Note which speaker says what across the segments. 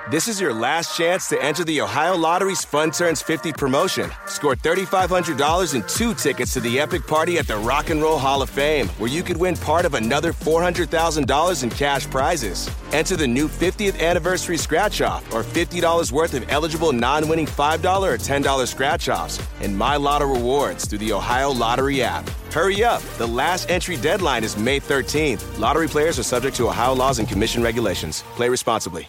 Speaker 1: This is your last chance to enter the Ohio Lottery's Fun Turns 50 promotion. Score $3,500 and 2 tickets to the epic party at the Rock and Roll Hall of Fame, where you could win part of another $400,000 in cash prizes. Enter the new 50th anniversary scratch-off or $50 worth of eligible non-winning $5 or $10 scratch-offs and My Lotto rewards through the Ohio Lottery app. Hurry up. The last entry deadline is May 13th. Lottery players are subject to Ohio laws and commission regulations. Play responsibly.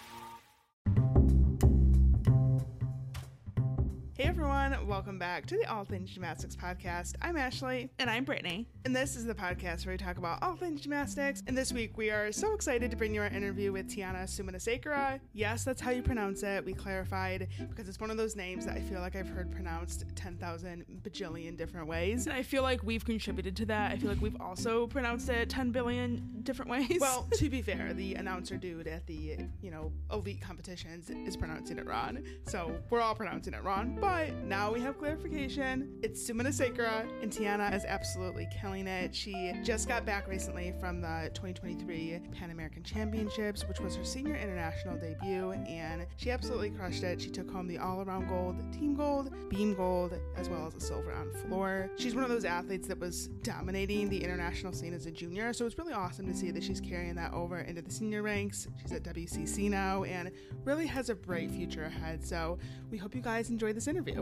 Speaker 2: Hey everyone, welcome back to the All Things Gymnastics podcast. I'm Ashley.
Speaker 3: And I'm Brittany.
Speaker 2: And this is the podcast where we talk about all things gymnastics. And this week we are so excited to bring you our interview with Tiana Suminasekera. Yes, that's how you pronounce it. We clarified because it's one of those names that I feel like I've heard pronounced 10,000 bajillion different ways.
Speaker 3: And I feel like we've contributed to that. I feel like we've also pronounced it 10 billion different ways.
Speaker 2: Well, to be fair, the announcer dude at the, elite competitions is pronouncing it wrong. So we're all pronouncing it wrong. But now we have clarification. It's Suminasekera, and Tiana is absolutely killing it. She just got back recently from the 2023 Pan American Championships, which was her senior international debut, and she absolutely crushed it. She took home the all-around gold, team gold, beam gold, as well as a silver on floor. She's one of those athletes that was dominating the international scene as a junior, so it's really awesome to see that she's carrying that over into the senior ranks. She's at WCC now and really has a bright future ahead, so we hope you guys enjoy this interview.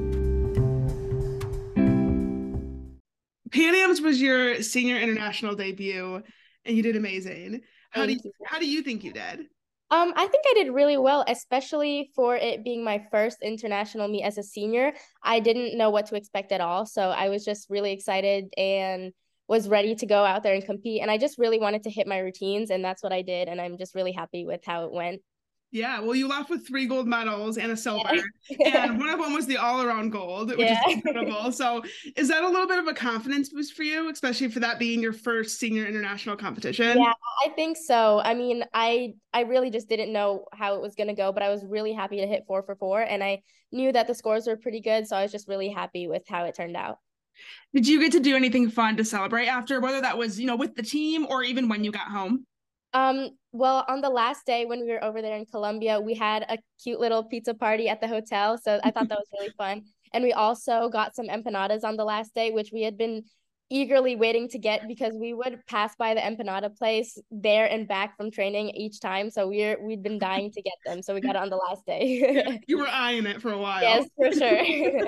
Speaker 2: Pan Am's was your senior international debut, and you did amazing. How do you think you did?
Speaker 4: I think I did really well, especially for it being my first international meet as a senior. I didn't know what to expect at all, so I was just really excited and was ready to go out there and compete. And I just really wanted to hit my routines, and that's what I did, and I'm just really happy with how it went.
Speaker 2: Yeah, well, you left with 3 gold medals and a silver, and one of them was the all-around gold, which is incredible. So is that a little bit of a confidence boost for you, especially for that being your first senior international competition?
Speaker 4: Yeah, I think so. I mean, I really just didn't know how it was going to go, but I was really happy to hit 4 for 4, and I knew that the scores were pretty good, so I was just really happy with how it turned out.
Speaker 3: Did you get to do anything fun to celebrate after, whether that was, with the team or even when you got home?
Speaker 4: Well, on the last day when we were over there in Colombia, we had a cute little pizza party at the hotel. So I thought that was really fun. And we also got some empanadas on the last day, which we had been eagerly waiting to get because we would pass by the empanada place there and back from training each time. So we'd been dying to get them. So we got it on the last day.
Speaker 2: Yeah, you were eyeing it for a while.
Speaker 4: Yes, for sure.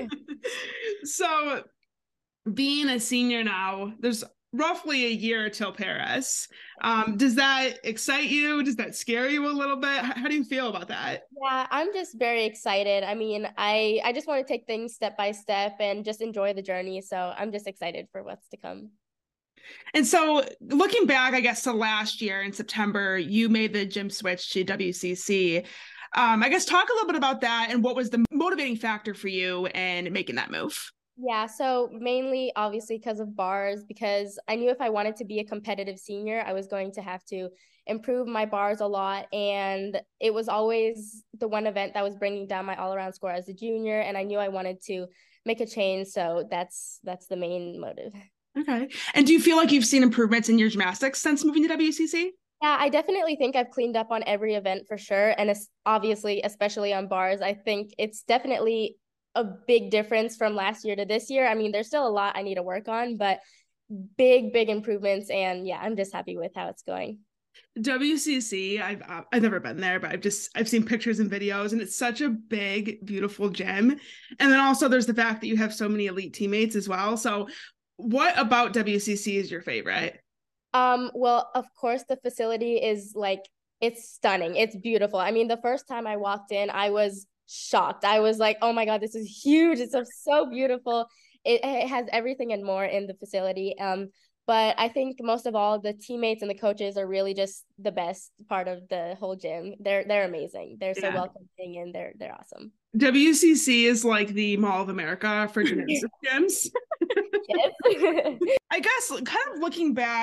Speaker 2: So being a senior now, there's roughly a year till Paris. Does that excite you? Does that scare you a little bit? How do you feel about that?
Speaker 4: Yeah, I'm just very excited. I mean, I just want to take things step by step and just enjoy the journey. So I'm just excited for what's to come.
Speaker 3: And so looking back, I guess, to last year in September, you made the gym switch to WCC. I guess talk a little bit about that and what was the motivating factor for you in making that move?
Speaker 4: Yeah, so mainly obviously because of bars, because I knew if I wanted to be a competitive senior, I was going to have to improve my bars a lot. And it was always the one event that was bringing down my all-around score as a junior. And I knew I wanted to make a change. So that's the main motive.
Speaker 3: Okay. And do you feel like you've seen improvements in your gymnastics since moving to WCC?
Speaker 4: Yeah, I definitely think I've cleaned up on every event for sure. And it's obviously, especially on bars, I think it's definitely a big difference from last year to this year. I mean, there's still a lot I need to work on, but big improvements. And yeah, I'm just happy with how it's going.
Speaker 2: WCC, I've never been there, but I've seen pictures and videos, and it's such a big, beautiful gym. And then also there's the fact that you have so many elite teammates as well. So what about WCC is your favorite?
Speaker 4: Well, of course, the facility is it's stunning. It's beautiful. I mean, the first time I walked in, I was shocked. I was like, oh my God, this is huge. It's so beautiful. It has everything and more in the facility. But I think most of all, the teammates and the coaches are really just the best part of the whole gym. They're amazing. They're so welcoming and they're awesome.
Speaker 2: WCC is like the Mall of America for gymnastics gyms.
Speaker 4: Yes.
Speaker 3: I guess kind of looking back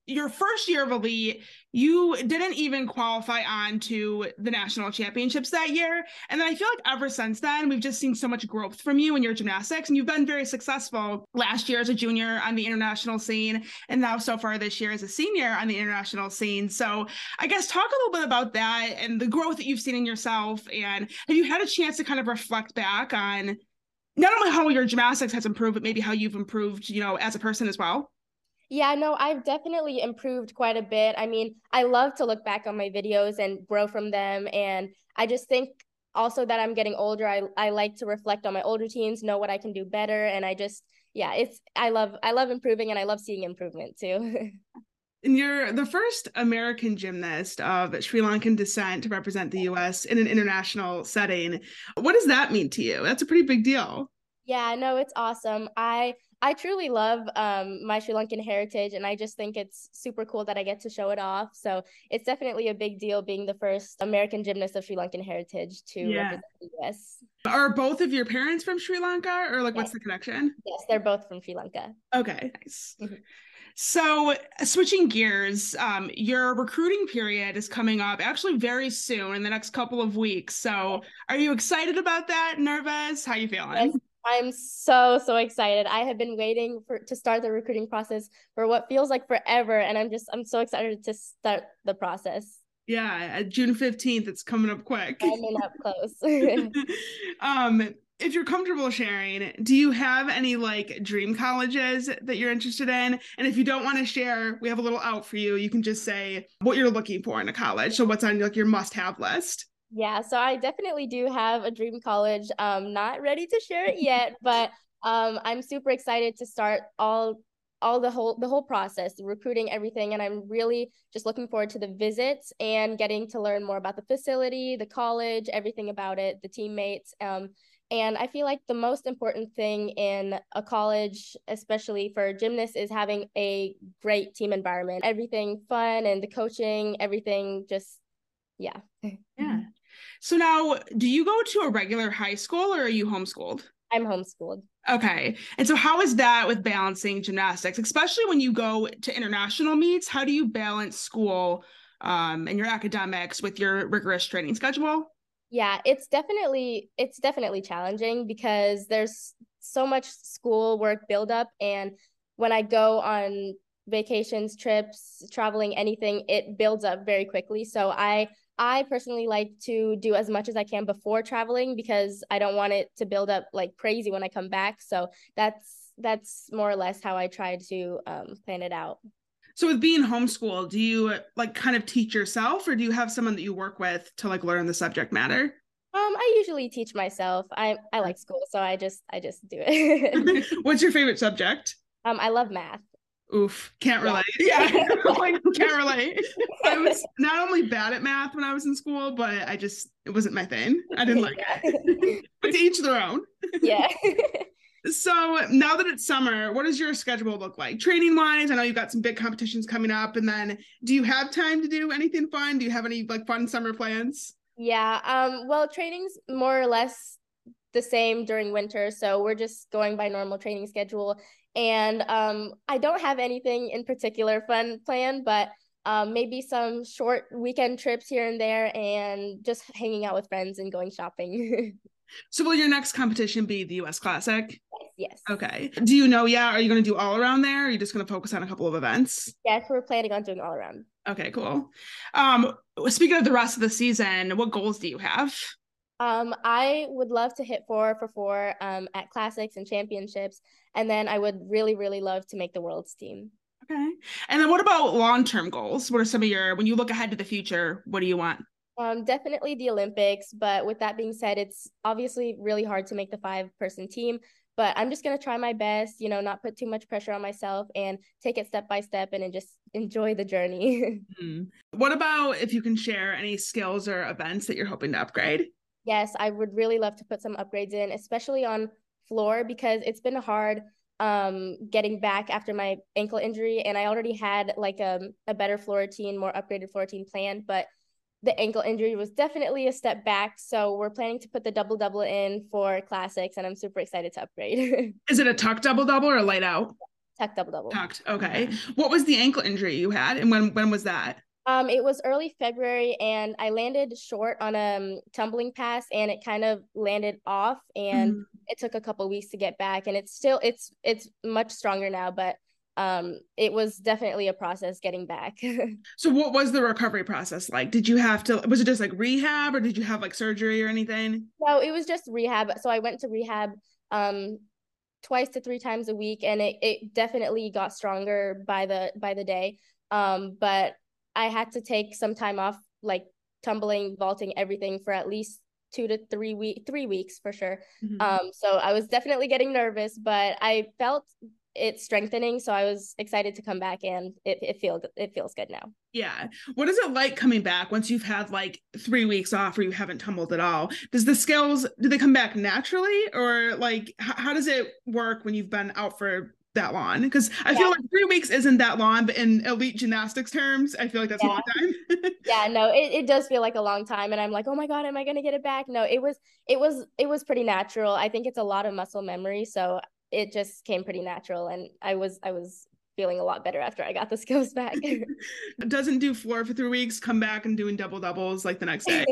Speaker 3: your first year of elite, you didn't even qualify on to the national championships that year. And then I feel like ever since then, we've just seen so much growth from you in your gymnastics, and you've been very successful last year as a junior on the international scene, and now so far this year as a senior on the international scene. So I guess talk a little bit about that and the growth that you've seen in yourself. And have you had a chance to kind of reflect back on not only how your gymnastics has improved, but maybe how you've improved, you know, as a person as well?
Speaker 4: Yeah, no, I've definitely improved quite a bit. I mean, I love to look back on my videos and grow from them. And I just think also that I'm getting older. I like to reflect on my older teams, know what I can do better. And I love improving, and I love seeing improvement too.
Speaker 3: And you're the first American gymnast of Sri Lankan descent to represent the US in an international setting. What does that mean to you? That's a pretty big deal.
Speaker 4: Yeah, no, it's awesome. I truly love my Sri Lankan heritage, and I just think it's super cool that I get to show it off. So it's definitely a big deal being the first American gymnast of Sri Lankan heritage to represent the US.
Speaker 3: Are both of your parents from Sri Lanka, or like
Speaker 4: Yes.
Speaker 3: what's the connection?
Speaker 4: Yes, they're both from Sri Lanka.
Speaker 3: Okay, nice.
Speaker 4: Mhm.
Speaker 3: So switching gears, your recruiting period is coming up actually very soon in the next couple of weeks. So are you excited about that? Nervous? How you feeling?
Speaker 4: Yes, I'm so excited. I have been waiting to start the recruiting process for what feels like forever, and I'm so excited to start the process.
Speaker 3: Yeah, June 15th, it's coming up quick.
Speaker 4: Coming up close.
Speaker 3: If you're comfortable sharing, do you have any like dream colleges that you're interested in? And if you don't want to share, we have a little out for you. You can just say what you're looking for in a college. So what's on like your must-have list?
Speaker 4: Yeah, so I definitely do have a dream college. Not ready to share it yet, but I'm super excited to start the whole process, the recruiting, everything, and I'm really just looking forward to the visits and getting to learn more about the facility, the college, everything about it, the teammates. And I feel like the most important thing in a college, especially for gymnasts, is having a great team environment. Everything fun, and the coaching, everything just, yeah.
Speaker 3: Yeah. So now, do you go to a regular high school, or are you homeschooled?
Speaker 4: I'm homeschooled.
Speaker 3: Okay. And so how is that with balancing gymnastics, especially when you go to international meets? How do you balance school and your academics with your rigorous training schedule?
Speaker 4: Yeah, it's definitely challenging because there's so much school work buildup, and when I go on vacations, trips, traveling, anything, it builds up very quickly. So I personally like to do as much as I can before traveling because I don't want it to build up like crazy when I come back. So that's more or less how I try to plan it out.
Speaker 3: So with being homeschooled, do you like kind of teach yourself, or do you have someone that you work with to like learn the subject matter?
Speaker 4: I usually teach myself. I like school, so I just do it.
Speaker 3: What's your favorite subject?
Speaker 4: I love math.
Speaker 3: Oof, can't relate. Yeah, like, can't relate. I was not only bad at math when I was in school, but it wasn't my thing. I didn't like it. But to each their own.
Speaker 4: Yeah.
Speaker 3: So now that it's summer, what does your schedule look like? Training wise, I know you've got some big competitions coming up, and then do you have time to do anything fun? Do you have any like fun summer plans?
Speaker 4: Yeah. Well, training's more or less the same during winter, so we're just going by normal training schedule. And I don't have anything in particular fun planned, but maybe some short weekend trips here and there, and just hanging out with friends and going shopping.
Speaker 3: So will your next competition be the US Classic?
Speaker 4: Yes.
Speaker 3: Okay. Do you know yet? Are you going to do all around there? Or are you just going to focus on a couple of events?
Speaker 4: Yes, we're planning on doing all around.
Speaker 3: Okay, cool. Speaking of the rest of the season, what goals do you have?
Speaker 4: I would love to hit 4 for 4 at classics and championships, and then I would really, really love to make the world's team.
Speaker 3: Okay. And then what about long-term goals? What are some of when you look ahead to the future, what do you want?
Speaker 4: Definitely the Olympics, but with that being said, it's obviously really hard to make the 5-person team, but I'm just going to try my best, not put too much pressure on myself and take it step by step and just enjoy the journey.
Speaker 3: What about if you can share any skills or events that you're hoping to upgrade?
Speaker 4: Yes, I would really love to put some upgrades in, especially on floor, because it's been hard getting back after my ankle injury, and I already had like a better floor routine, more upgraded floor routine planned, but the ankle injury was definitely a step back. So we're planning to put the double in for classics, and I'm super excited to upgrade.
Speaker 3: Is it a tuck double or a light out?
Speaker 4: Tech double double.
Speaker 3: Tucked. Okay. What was the ankle injury you had, and when was that?
Speaker 4: It was early February, and I landed short on a tumbling pass, and it kind of landed off, and it took a couple weeks to get back, and it's much stronger now, but it was definitely a process getting back.
Speaker 3: So what was the recovery process like? Was it just like rehab, or did you have like surgery or anything?
Speaker 4: No, it was just rehab. So I went to rehab 2 to 3 times a week, and it definitely got stronger by the day. But I had to take some time off, like tumbling, vaulting, everything for at least 3 weeks for sure. So I was definitely getting nervous, but I felt it strengthening, so I was excited to come back, and it feels good now.
Speaker 3: Yeah. What is it like coming back once you've had like 3 weeks off or you haven't tumbled at all? Do they come back naturally, or like how does it work when you've been out for that long? Because I feel like 3 weeks isn't that long, but in elite gymnastics terms, I feel like that's a long time.
Speaker 4: Yeah, no, it does feel like a long time, and I'm like, oh my God, am I gonna get it back? No, it was pretty natural. I think it's a lot of muscle memory, so it just came pretty natural, and I was feeling a lot better after I got the skills back.
Speaker 3: Doesn't do floor for 3 weeks, come back and doing double doubles like the next day.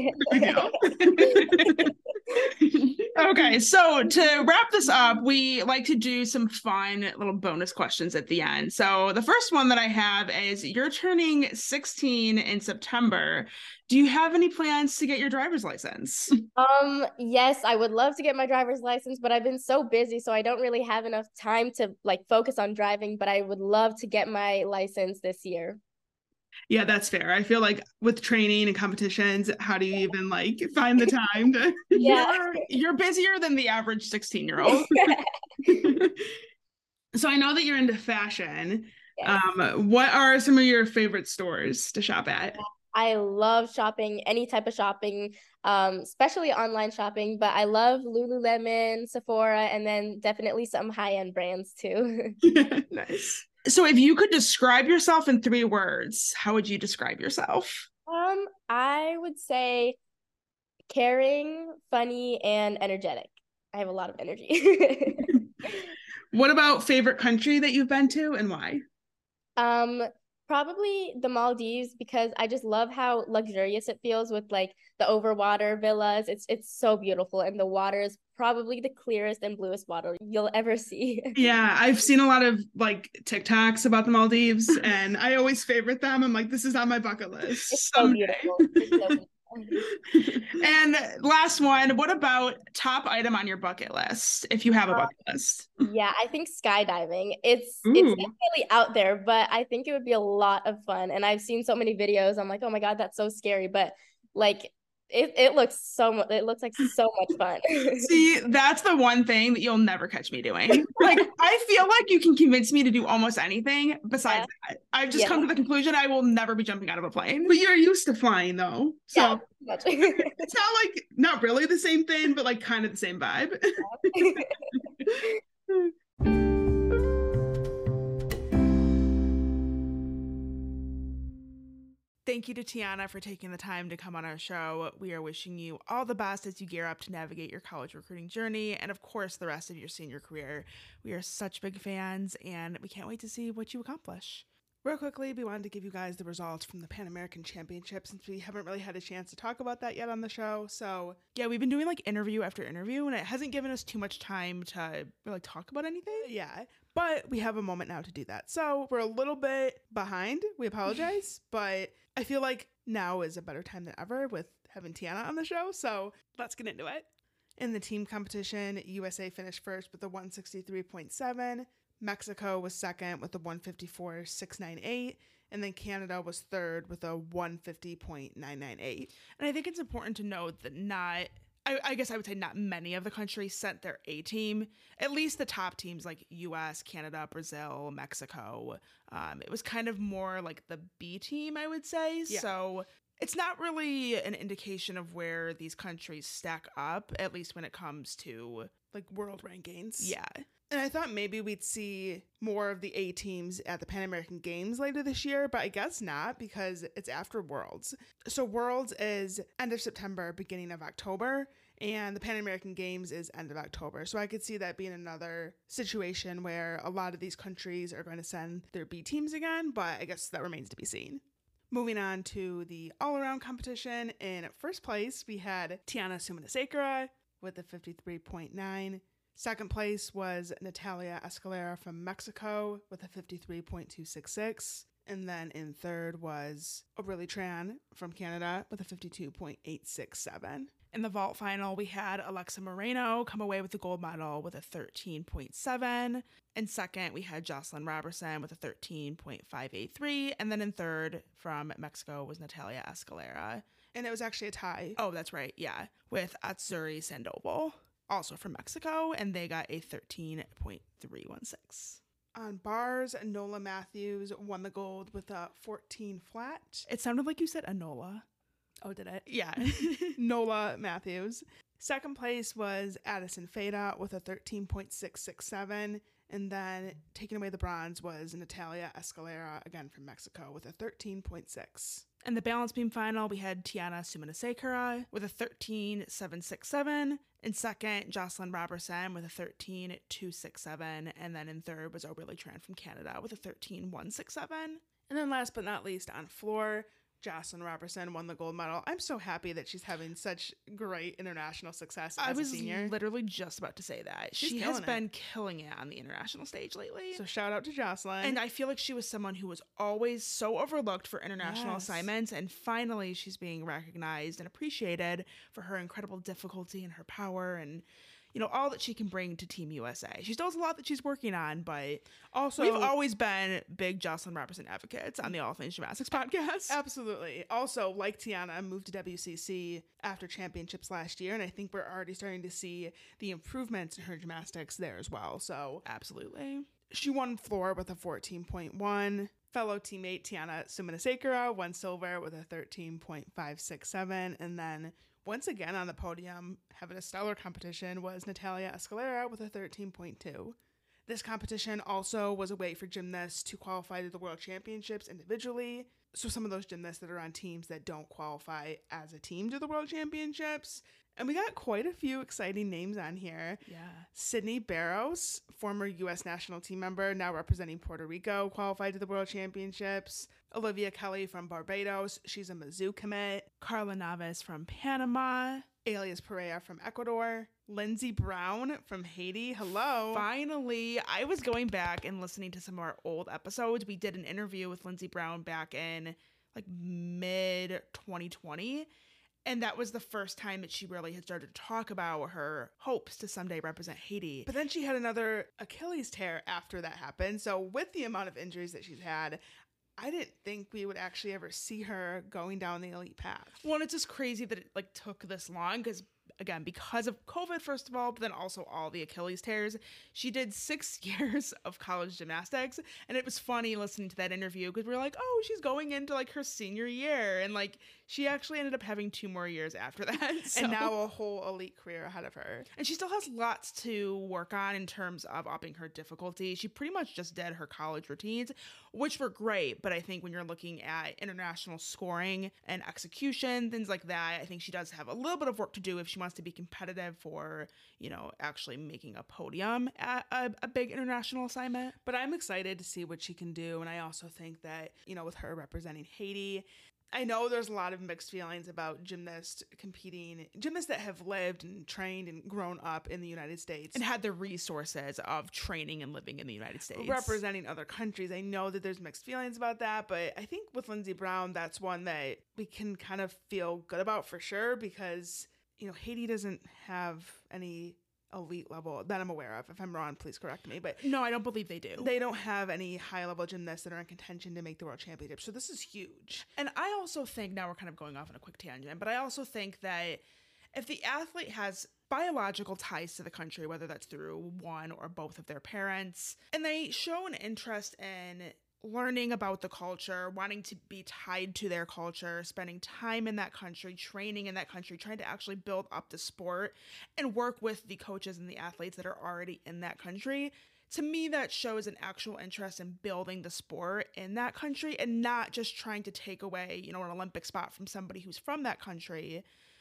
Speaker 3: Okay, so to wrap this up, we like to do some fun little bonus questions at the end. So the first one that I have is, you're turning 16 in September. Do you have any plans to get your driver's license?
Speaker 4: Yes, I would love to get my driver's license, but I've been so busy, so I don't really have enough time to like focus on driving, but I would love to get my license this year.
Speaker 3: Yeah, that's fair. I feel like with training and competitions, how do you even like find the time to you're busier than the average 16-year-old. So I know that you're into fashion. Yes. What are some of your favorite stores to shop at?
Speaker 4: I love shopping, any type of shopping, especially online shopping, but I love Lululemon, Sephora, and then definitely some high-end brands too.
Speaker 3: Nice. So if you could describe yourself in 3 words, how would you describe yourself?
Speaker 4: I would say caring, funny, and energetic. I have a lot of energy.
Speaker 3: What about favorite country that you've been to, and why?
Speaker 4: Probably the Maldives, because I just love how luxurious it feels with like the overwater villas. It's so beautiful, and the water is probably the clearest and bluest water you'll ever see.
Speaker 3: Yeah, I've seen a lot of like TikToks about the Maldives, and I always favorite them. I'm like, this is on my bucket list.
Speaker 4: It's so beautiful. It's so beautiful.
Speaker 3: And last one, what about top item on your bucket list, if you have a bucket list?
Speaker 4: Yeah, I think skydiving. It's definitely out there, but I think it would be a lot of fun. And I've seen so many videos. I'm like, oh my God, that's so scary. But like it looks like so much fun.
Speaker 3: See, that's the one thing that you'll never catch me doing. Like, I feel like you can convince me to do almost anything besides that. I've just come to the conclusion I will never be jumping out of a plane. But you're used to flying though. So it's not really the same thing, but like kind of the same vibe.
Speaker 2: Thank you to Tiana for taking the time to come on our show. We are wishing you all the best as you gear up to navigate your college recruiting journey and, of course, the rest of your senior career. We are such big fans, and we can't wait to see what you accomplish. Real quickly, we wanted to give you guys the results from the Pan American Championship, since we haven't really had a chance to talk about that yet on the show. So, yeah, we've been doing like interview after interview, and it hasn't given us too much time to really talk about anything. Yeah, but we have a moment now to do that. So we're a little bit behind. We apologize, but I feel like now is a better time than ever with having Tiana on the show. So let's get into it. In the team competition, USA finished first with a 163.7. Mexico was second with a 154.698, and then Canada was third with a 150.998. And I think it's important to note that I guess I would say not many of the countries sent their A team, at least the top teams like US, Canada, Brazil, Mexico. It was kind of more like the B team, I would say. Yeah. So it's not really an indication of where these countries stack up, at least when it comes to like world rankings. Yeah. And I thought maybe we'd see more of the A teams at the Pan American Games later this year, but I guess not, because it's after Worlds. So Worlds is end of September, beginning of October, and the Pan American Games is end of October. So I could see that being another situation where a lot of these countries are going to send their B teams again, but I guess that remains to be seen. Moving on to the all-around competition, in first place we had Tiana Suminasekara with a 53.9. Second place was Natalia Escalera from Mexico with a 53.266. And then in third was Aurélie Tran from Canada with a 52.867.
Speaker 3: In the vault final, we had Alexa Moreno come away with the gold medal with a 13.7. In second, we had Jocelyn Robertson with a 13.583. And then in third from Mexico was Natalia Escalera.
Speaker 2: And it was actually a tie.
Speaker 3: Oh, that's right. Yeah. With Atsuri Sandoval, also from Mexico. And they got a 13.316.
Speaker 2: On bars, Nola Matthews won the gold with a 14 flat.
Speaker 3: It sounded like you said Anola.
Speaker 2: Oh, did it?
Speaker 3: Yeah.
Speaker 2: Nola Matthews. Second place was Addison Feda with a 13.667. And then taking away the bronze was Natalia Escalera, again from Mexico, with a 13.6.
Speaker 3: In the balance beam final, we had Tiana Suminasekara with a 13.767. In second, Jocelyn Robertson with a 13.267. And then in third was Aurélie Tran from Canada with a 13.167.
Speaker 2: And then last but not least, on floor, Jocelyn Robertson won the gold medal. I'm so happy that she's having such great international success as a senior.
Speaker 3: I was literally just about to say that. She has been killing it on the international stage lately.
Speaker 2: So shout out to Jocelyn.
Speaker 3: And I feel like she was someone who was always so overlooked for international assignments. And finally, she's being recognized and appreciated for her incredible difficulty and her power and, you know, all that she can bring to Team USA. She still has a lot that she's working on, but also we've always been big Jocelyn Robertson advocates on the All Things Gymnastics podcast.
Speaker 2: Absolutely. Also, like Tiana, moved to WCC after championships last year, and I think we're already starting to see the improvements in her gymnastics there as well. So
Speaker 3: absolutely.
Speaker 2: She won floor with a 14.1. Fellow teammate Tiana Suminasekara won silver with a 13.567, and then once again on the podium, having a stellar competition, was Natalia Escalera with a 13.2. This competition also was a way for gymnasts to qualify to the World Championships individually. So some of those gymnasts that are on teams that don't qualify as a team to the World Championships. And we got quite a few exciting names on here.
Speaker 3: Yeah.
Speaker 2: Sydney Barros, former U.S. national team member, now representing Puerto Rico, qualified to the World Championships. Olivia Kelly from Barbados, she's a Mizzou commit.
Speaker 3: Carla Navas from Panama.
Speaker 2: Elias Pereira from Ecuador. Lindsey Brown from Haiti. Hello.
Speaker 3: Finally, I was going back and listening to some of our old episodes. We did an interview with Lindsey Brown back in like mid 2020. And that was the first time that she really had started to talk about her hopes to someday represent Haiti.
Speaker 2: But then she had another Achilles tear after that happened. So with the amount of injuries that she's had, I didn't think we would actually ever see her going down the elite path.
Speaker 3: Well, it's just crazy that it like took this long because, again, because of COVID, first of all, but then also all the Achilles tears. She did 6 years of college gymnastics, and it was funny listening to that interview because we were like, oh, she's going into like her senior year, and like she actually ended up having 2 more years after that. So.
Speaker 2: And now a whole elite career ahead of her.
Speaker 3: And she still has lots to work on in terms of upping her difficulty. She pretty much just did her college routines, which were great, but I think when you're looking at international scoring and execution, things like that, I think she does have a little bit of work to do if she wants to be competitive for, you know, actually making a podium at a big international assignment.
Speaker 2: But I'm excited to see what she can do. And I also think that, you know, with her representing Haiti, I know there's a lot of mixed feelings about gymnasts that have lived and trained and grown up in the United States.
Speaker 3: And had the resources of training and living in the United States.
Speaker 2: Representing other countries. I know that there's mixed feelings about that, but I think with Lindsey Brown, that's one that we can kind of feel good about for sure because, you know, Haiti doesn't have any elite level that I'm aware of. If I'm wrong, please correct me. But
Speaker 3: no, I don't believe they do.
Speaker 2: They don't have any high level gymnasts that are in contention to make the World Championship. So this is huge.
Speaker 3: And I also think, now we're kind of going off on a quick tangent, but I also think that if the athlete has biological ties to the country, whether that's through one or both of their parents, and they show an interest in learning about the culture, wanting to be tied to their culture, spending time in that country, training in that country, trying to actually build up the sport and work with the coaches and the athletes that are already in that country. To me, that shows an actual interest in building the sport in that country and not just trying to take away, you know, an Olympic spot from somebody who's from that country.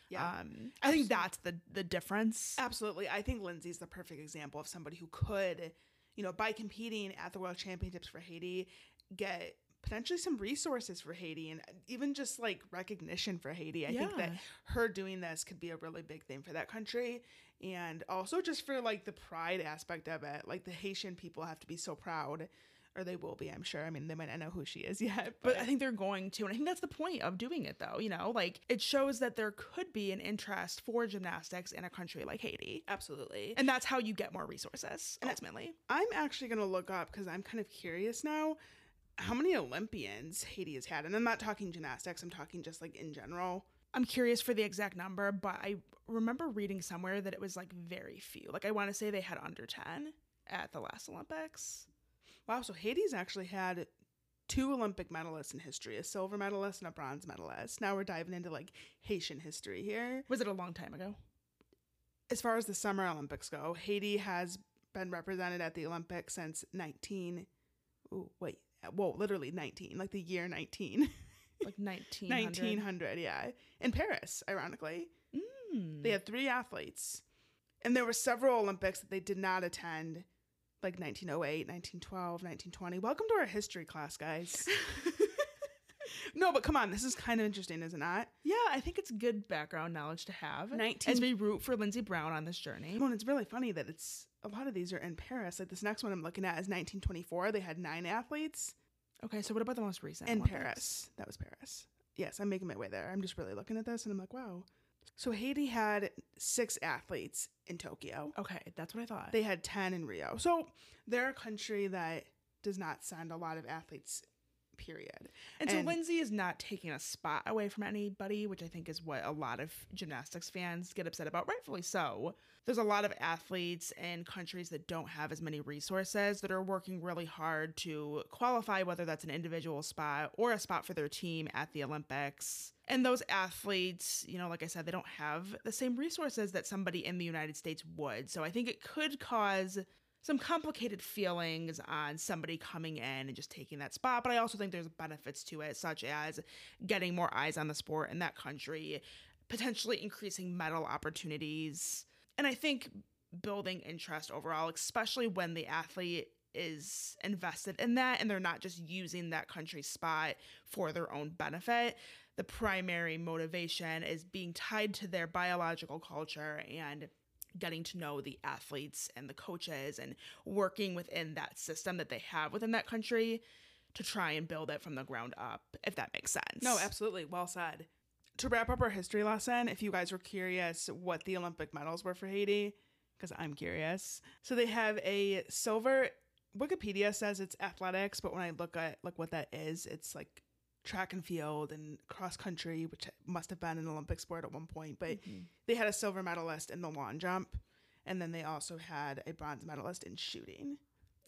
Speaker 2: Yeah.
Speaker 3: I think that's the difference.
Speaker 2: Absolutely. I think Lindsay's the perfect example of somebody who could, by competing at the World Championships for Haiti, get potentially some resources for Haiti and even just like recognition for Haiti. I think that her doing this could be a really big thing for that country. And also just for like the pride aspect of it. Like the Haitian people have to be so proud, or they will be, I'm sure. I mean, they might not know who she is yet,
Speaker 3: but I think they're going to. And I think that's the point of doing it, though. Like it shows that there could be an interest for gymnastics in a country like Haiti.
Speaker 2: Absolutely.
Speaker 3: And that's how you get more resources, ultimately.
Speaker 2: I'm actually going to look up, because I'm kind of curious now, how many Olympians Haiti has had. And I'm not talking gymnastics. I'm talking just like in general.
Speaker 3: I'm curious for the exact number, but I remember reading somewhere that it was like very few. Like I want to say they had under 10 at the last Olympics.
Speaker 2: Wow, so Haiti's actually had 2 Olympic medalists in history, a silver medalist and a bronze medalist. Now we're diving into like Haitian history here.
Speaker 3: Was it a long time ago?
Speaker 2: As far as the Summer Olympics go, Haiti has been represented at the Olympics since literally 19, like the year 19.
Speaker 3: Like 1900?
Speaker 2: 1900, yeah. In Paris, ironically. They had 3 athletes. And there were several Olympics that they did not attend, like 1908, 1912, 1920. Welcome to our history class, guys. No, but come on, this is kind of interesting, is it not?
Speaker 3: Yeah, I think it's good background knowledge to have as we root for Lindsey Brown on this journey.
Speaker 2: Well, it's really funny that a lot of these are in Paris. Like this next one I'm looking at is 1924. They had 9 athletes.
Speaker 3: Okay, so what about the most recent
Speaker 2: in
Speaker 3: Olympics?
Speaker 2: Paris? That was Paris. Yes, I'm making my way there. I'm just really looking at this and I'm like, wow. So Haiti had 6 athletes in Tokyo.
Speaker 3: Okay, that's what I thought.
Speaker 2: They had 10 in Rio. So they're a country that does not send a lot of athletes, period.
Speaker 3: And so Lindsay is not taking a spot away from anybody, which I think is what a lot of gymnastics fans get upset about, rightfully so. There's a lot of athletes in countries that don't have as many resources that are working really hard to qualify, whether that's an individual spot or a spot for their team at the Olympics. And those athletes, like I said, they don't have the same resources that somebody in the United States would. So I think it could cause some complicated feelings on somebody coming in and just taking that spot. But I also think there's benefits to it, such as getting more eyes on the sport in that country, potentially increasing medal opportunities. And I think building interest overall, especially when the athlete is invested in that and they're not just using that country's spot for their own benefit. The primary motivation is being tied to their biological culture and getting to know the athletes and the coaches and working within that system that they have within that country to try and build it from the ground up, if that makes sense.
Speaker 2: No, absolutely. Well said. To wrap up our history lesson, if you guys were curious what the Olympic medals were for Haiti, because I'm curious. So they have a silver, Wikipedia says it's athletics, but when I look at like what that is, it's like track and field and cross country, which must have been an Olympic sport at one point. But they had a silver medalist in the long jump, and then they also had a bronze medalist in shooting.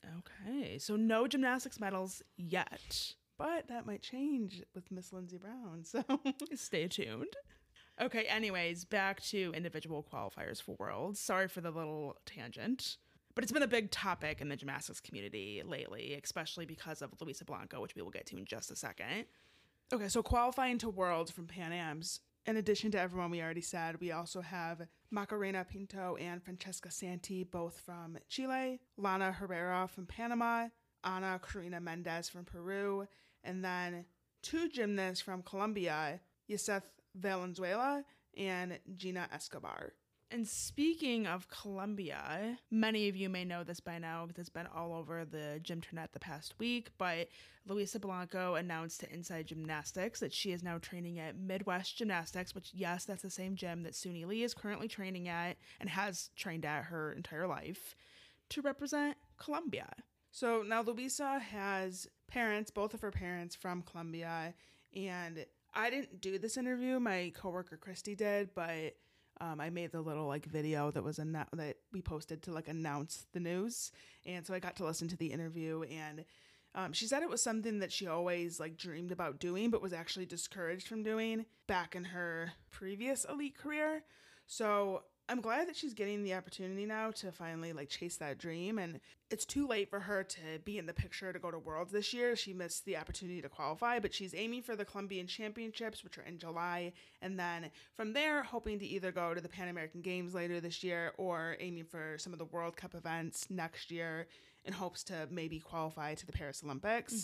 Speaker 3: Okay, so no gymnastics medals yet.
Speaker 2: But that might change with Miss Lindsey Brown, so
Speaker 3: stay tuned. Okay, anyways, back to individual qualifiers for Worlds. Sorry for the little tangent. But it's been a big topic in the gymnastics community lately, especially because of Luisa Blanco, which we will get to in just a second.
Speaker 2: Okay, so qualifying to Worlds from Pan Am's, in addition to everyone we already said, we also have Macarena Pinto and Francesca Santi, both from Chile, Lana Herrera from Panama, Ana Karina Mendez from Peru, and then 2 gymnasts from Colombia, Yeseth Valenzuela and Gina Escobar.
Speaker 3: And speaking of Colombia, many of you may know this by now because it's been all over the gymternet the past week, but Luisa Blanco announced to Inside Gymnastics that she is now training at Midwest Gymnastics, which, yes, that's the same gym that Suni Lee is currently training at and has trained at her entire life, to represent Colombia.
Speaker 2: So now Luisa has parents, both of her parents from Colombia, and I didn't do this interview, my coworker Christy did, but I made the little like video that was that we posted to like announce the news, and so I got to listen to the interview, and she said it was something that she always like dreamed about doing, but was actually discouraged from doing back in her previous elite career. So I'm glad that she's getting the opportunity now to finally like chase that dream. And it's too late for her to be in the picture to go to Worlds this year. She missed the opportunity to qualify, but she's aiming for the Colombian Championships, which are in July. And then from there, hoping to either go to the Pan American Games later this year or aiming for some of the World Cup events next year in hopes to maybe qualify to the Paris Olympics.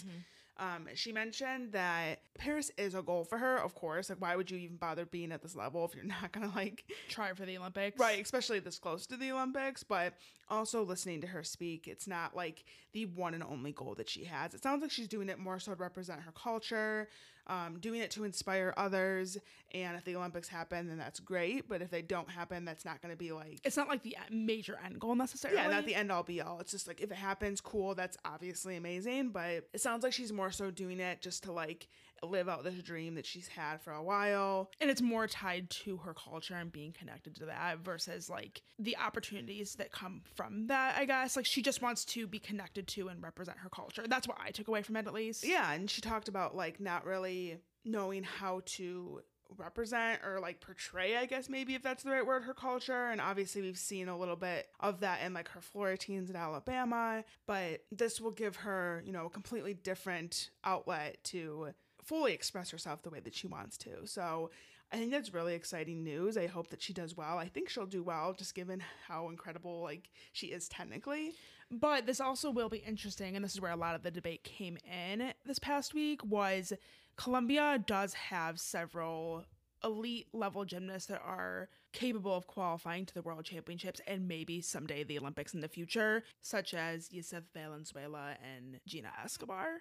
Speaker 2: She mentioned that Paris is a goal for her, of course. Like, why would you even bother being at this level if you're not going to, like...
Speaker 3: Try for the Olympics.
Speaker 2: Right, especially this close to the Olympics. But also listening to her speak, it's not, like, the one and only goal that she has. It sounds like she's doing it more so to represent her culture, doing it to inspire others. And if the Olympics happen, then that's great. But if they don't happen, that's not going to be, like...
Speaker 3: It's not, like, the major end goal, necessarily.
Speaker 2: Yeah, not the end all be all. It's just, like, if it happens, cool, that's obviously amazing. But it sounds like she's more so doing it just to like live out this dream that she's had for a while,
Speaker 3: and it's more tied to her culture and being connected to that versus like the opportunities that come from that. I guess like she just wants to be connected to and represent her culture. That's what I took away from it, at least.
Speaker 2: Yeah, and she talked about like not really knowing how to represent or like portray, I guess maybe if that's the right word, her culture. And obviously we've seen a little bit of that in like her Florentines in Alabama, but this will give her, you know, a completely different outlet to fully express herself the way that she wants to. So I think that's really exciting news. I hope that she does well. I think she'll do well just given how incredible like she is technically.
Speaker 3: But this also will be interesting, and this is where a lot of the debate came in this past week, was Colombia does have several elite level gymnasts that are capable of qualifying to the World Championships and maybe someday the Olympics in the future, such as Yusef Valenzuela and Gina Escobar.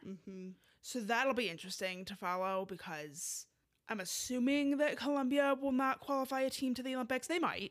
Speaker 3: So that'll be interesting to follow because I'm assuming that Colombia will not qualify a team to the Olympics. They might.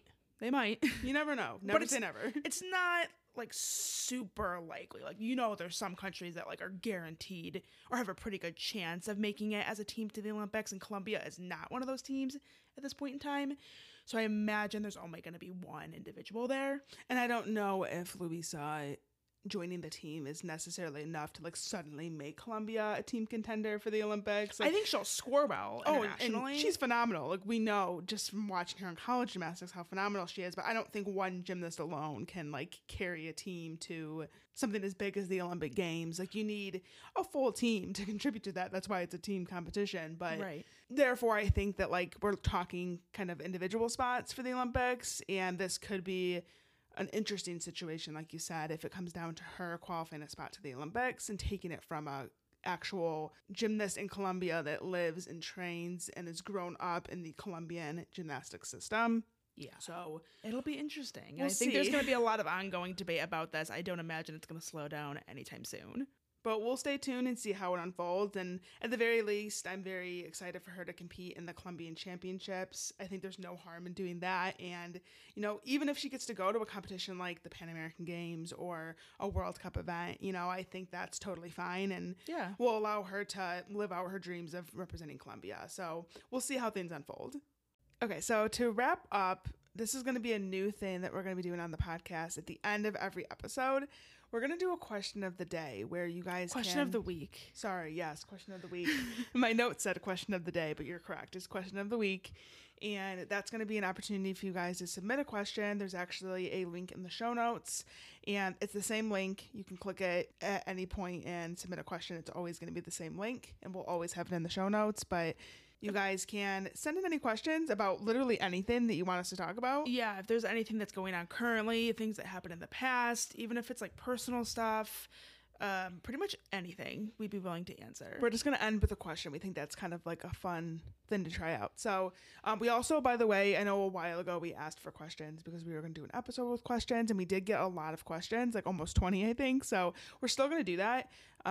Speaker 2: You never know. Never say never.
Speaker 3: It's not like super likely. Like, you know, there's some countries that like are guaranteed or have a pretty good chance of making it as a team to the Olympics, and Colombia is not one of those teams at this point in time. So I imagine there's only going to be one individual there.
Speaker 2: And I don't know if Luisa joining the team is necessarily enough to like suddenly make Colombia a team contender for the Olympics. Like,
Speaker 3: I think she'll score well internationally.
Speaker 2: And she's phenomenal. Like we know just from watching her in college gymnastics how phenomenal she is, but I don't think one gymnast alone can like carry a team to something as big as the Olympic Games. Like you need a full team to contribute to that. That's why it's a team competition. But therefore I think that like we're talking kind of individual spots for the Olympics, and this could be an interesting situation, like you said, if it comes down to her qualifying a spot to the Olympics and taking it from a actual gymnast in Colombia that lives and trains and has grown up in the Colombian gymnastics system.
Speaker 3: Yeah. So it'll be interesting.
Speaker 2: We'll
Speaker 3: I think
Speaker 2: see.
Speaker 3: there's going to be a lot of ongoing debate about this. I don't imagine it's going to slow down anytime soon.
Speaker 2: But we'll stay tuned and see how it unfolds. And at the very least, I'm very excited for her to compete in the Colombian Championships. I think there's no harm in doing that. And, you know, even if she gets to go to a competition like the Pan American Games or a World Cup event, you know, I think that's totally fine. And will allow her to live out her dreams of representing Colombia. So we'll see how things unfold. Okay, so to wrap up, this is going to be a new thing that we're going to be doing on the podcast. At the end of every episode, we're going to do a question of the day where you guys
Speaker 3: Question of the week.
Speaker 2: Sorry, yes, question of the week. My note said question of the day, but you're correct. It's question of the week. And that's going to be an opportunity for you guys to submit a question. There's actually a link in the show notes, and it's the same link. You can click it at any point and submit a question. It's always going to be the same link, and we'll always have it in the show notes. But you guys can send in any questions about literally anything that you want us to talk about.
Speaker 3: Yeah, if there's anything that's going on currently, things that happened in the past, even if it's like personal stuff, pretty much anything we'd be willing to answer.
Speaker 2: We're just going to end with a question. We think that's kind of like a fun thing to try out. So we also, by the way, I know a while ago we asked for questions because we were going to do an episode with questions, and we did get a lot of questions, like almost 20, I think. So we're still going to do that.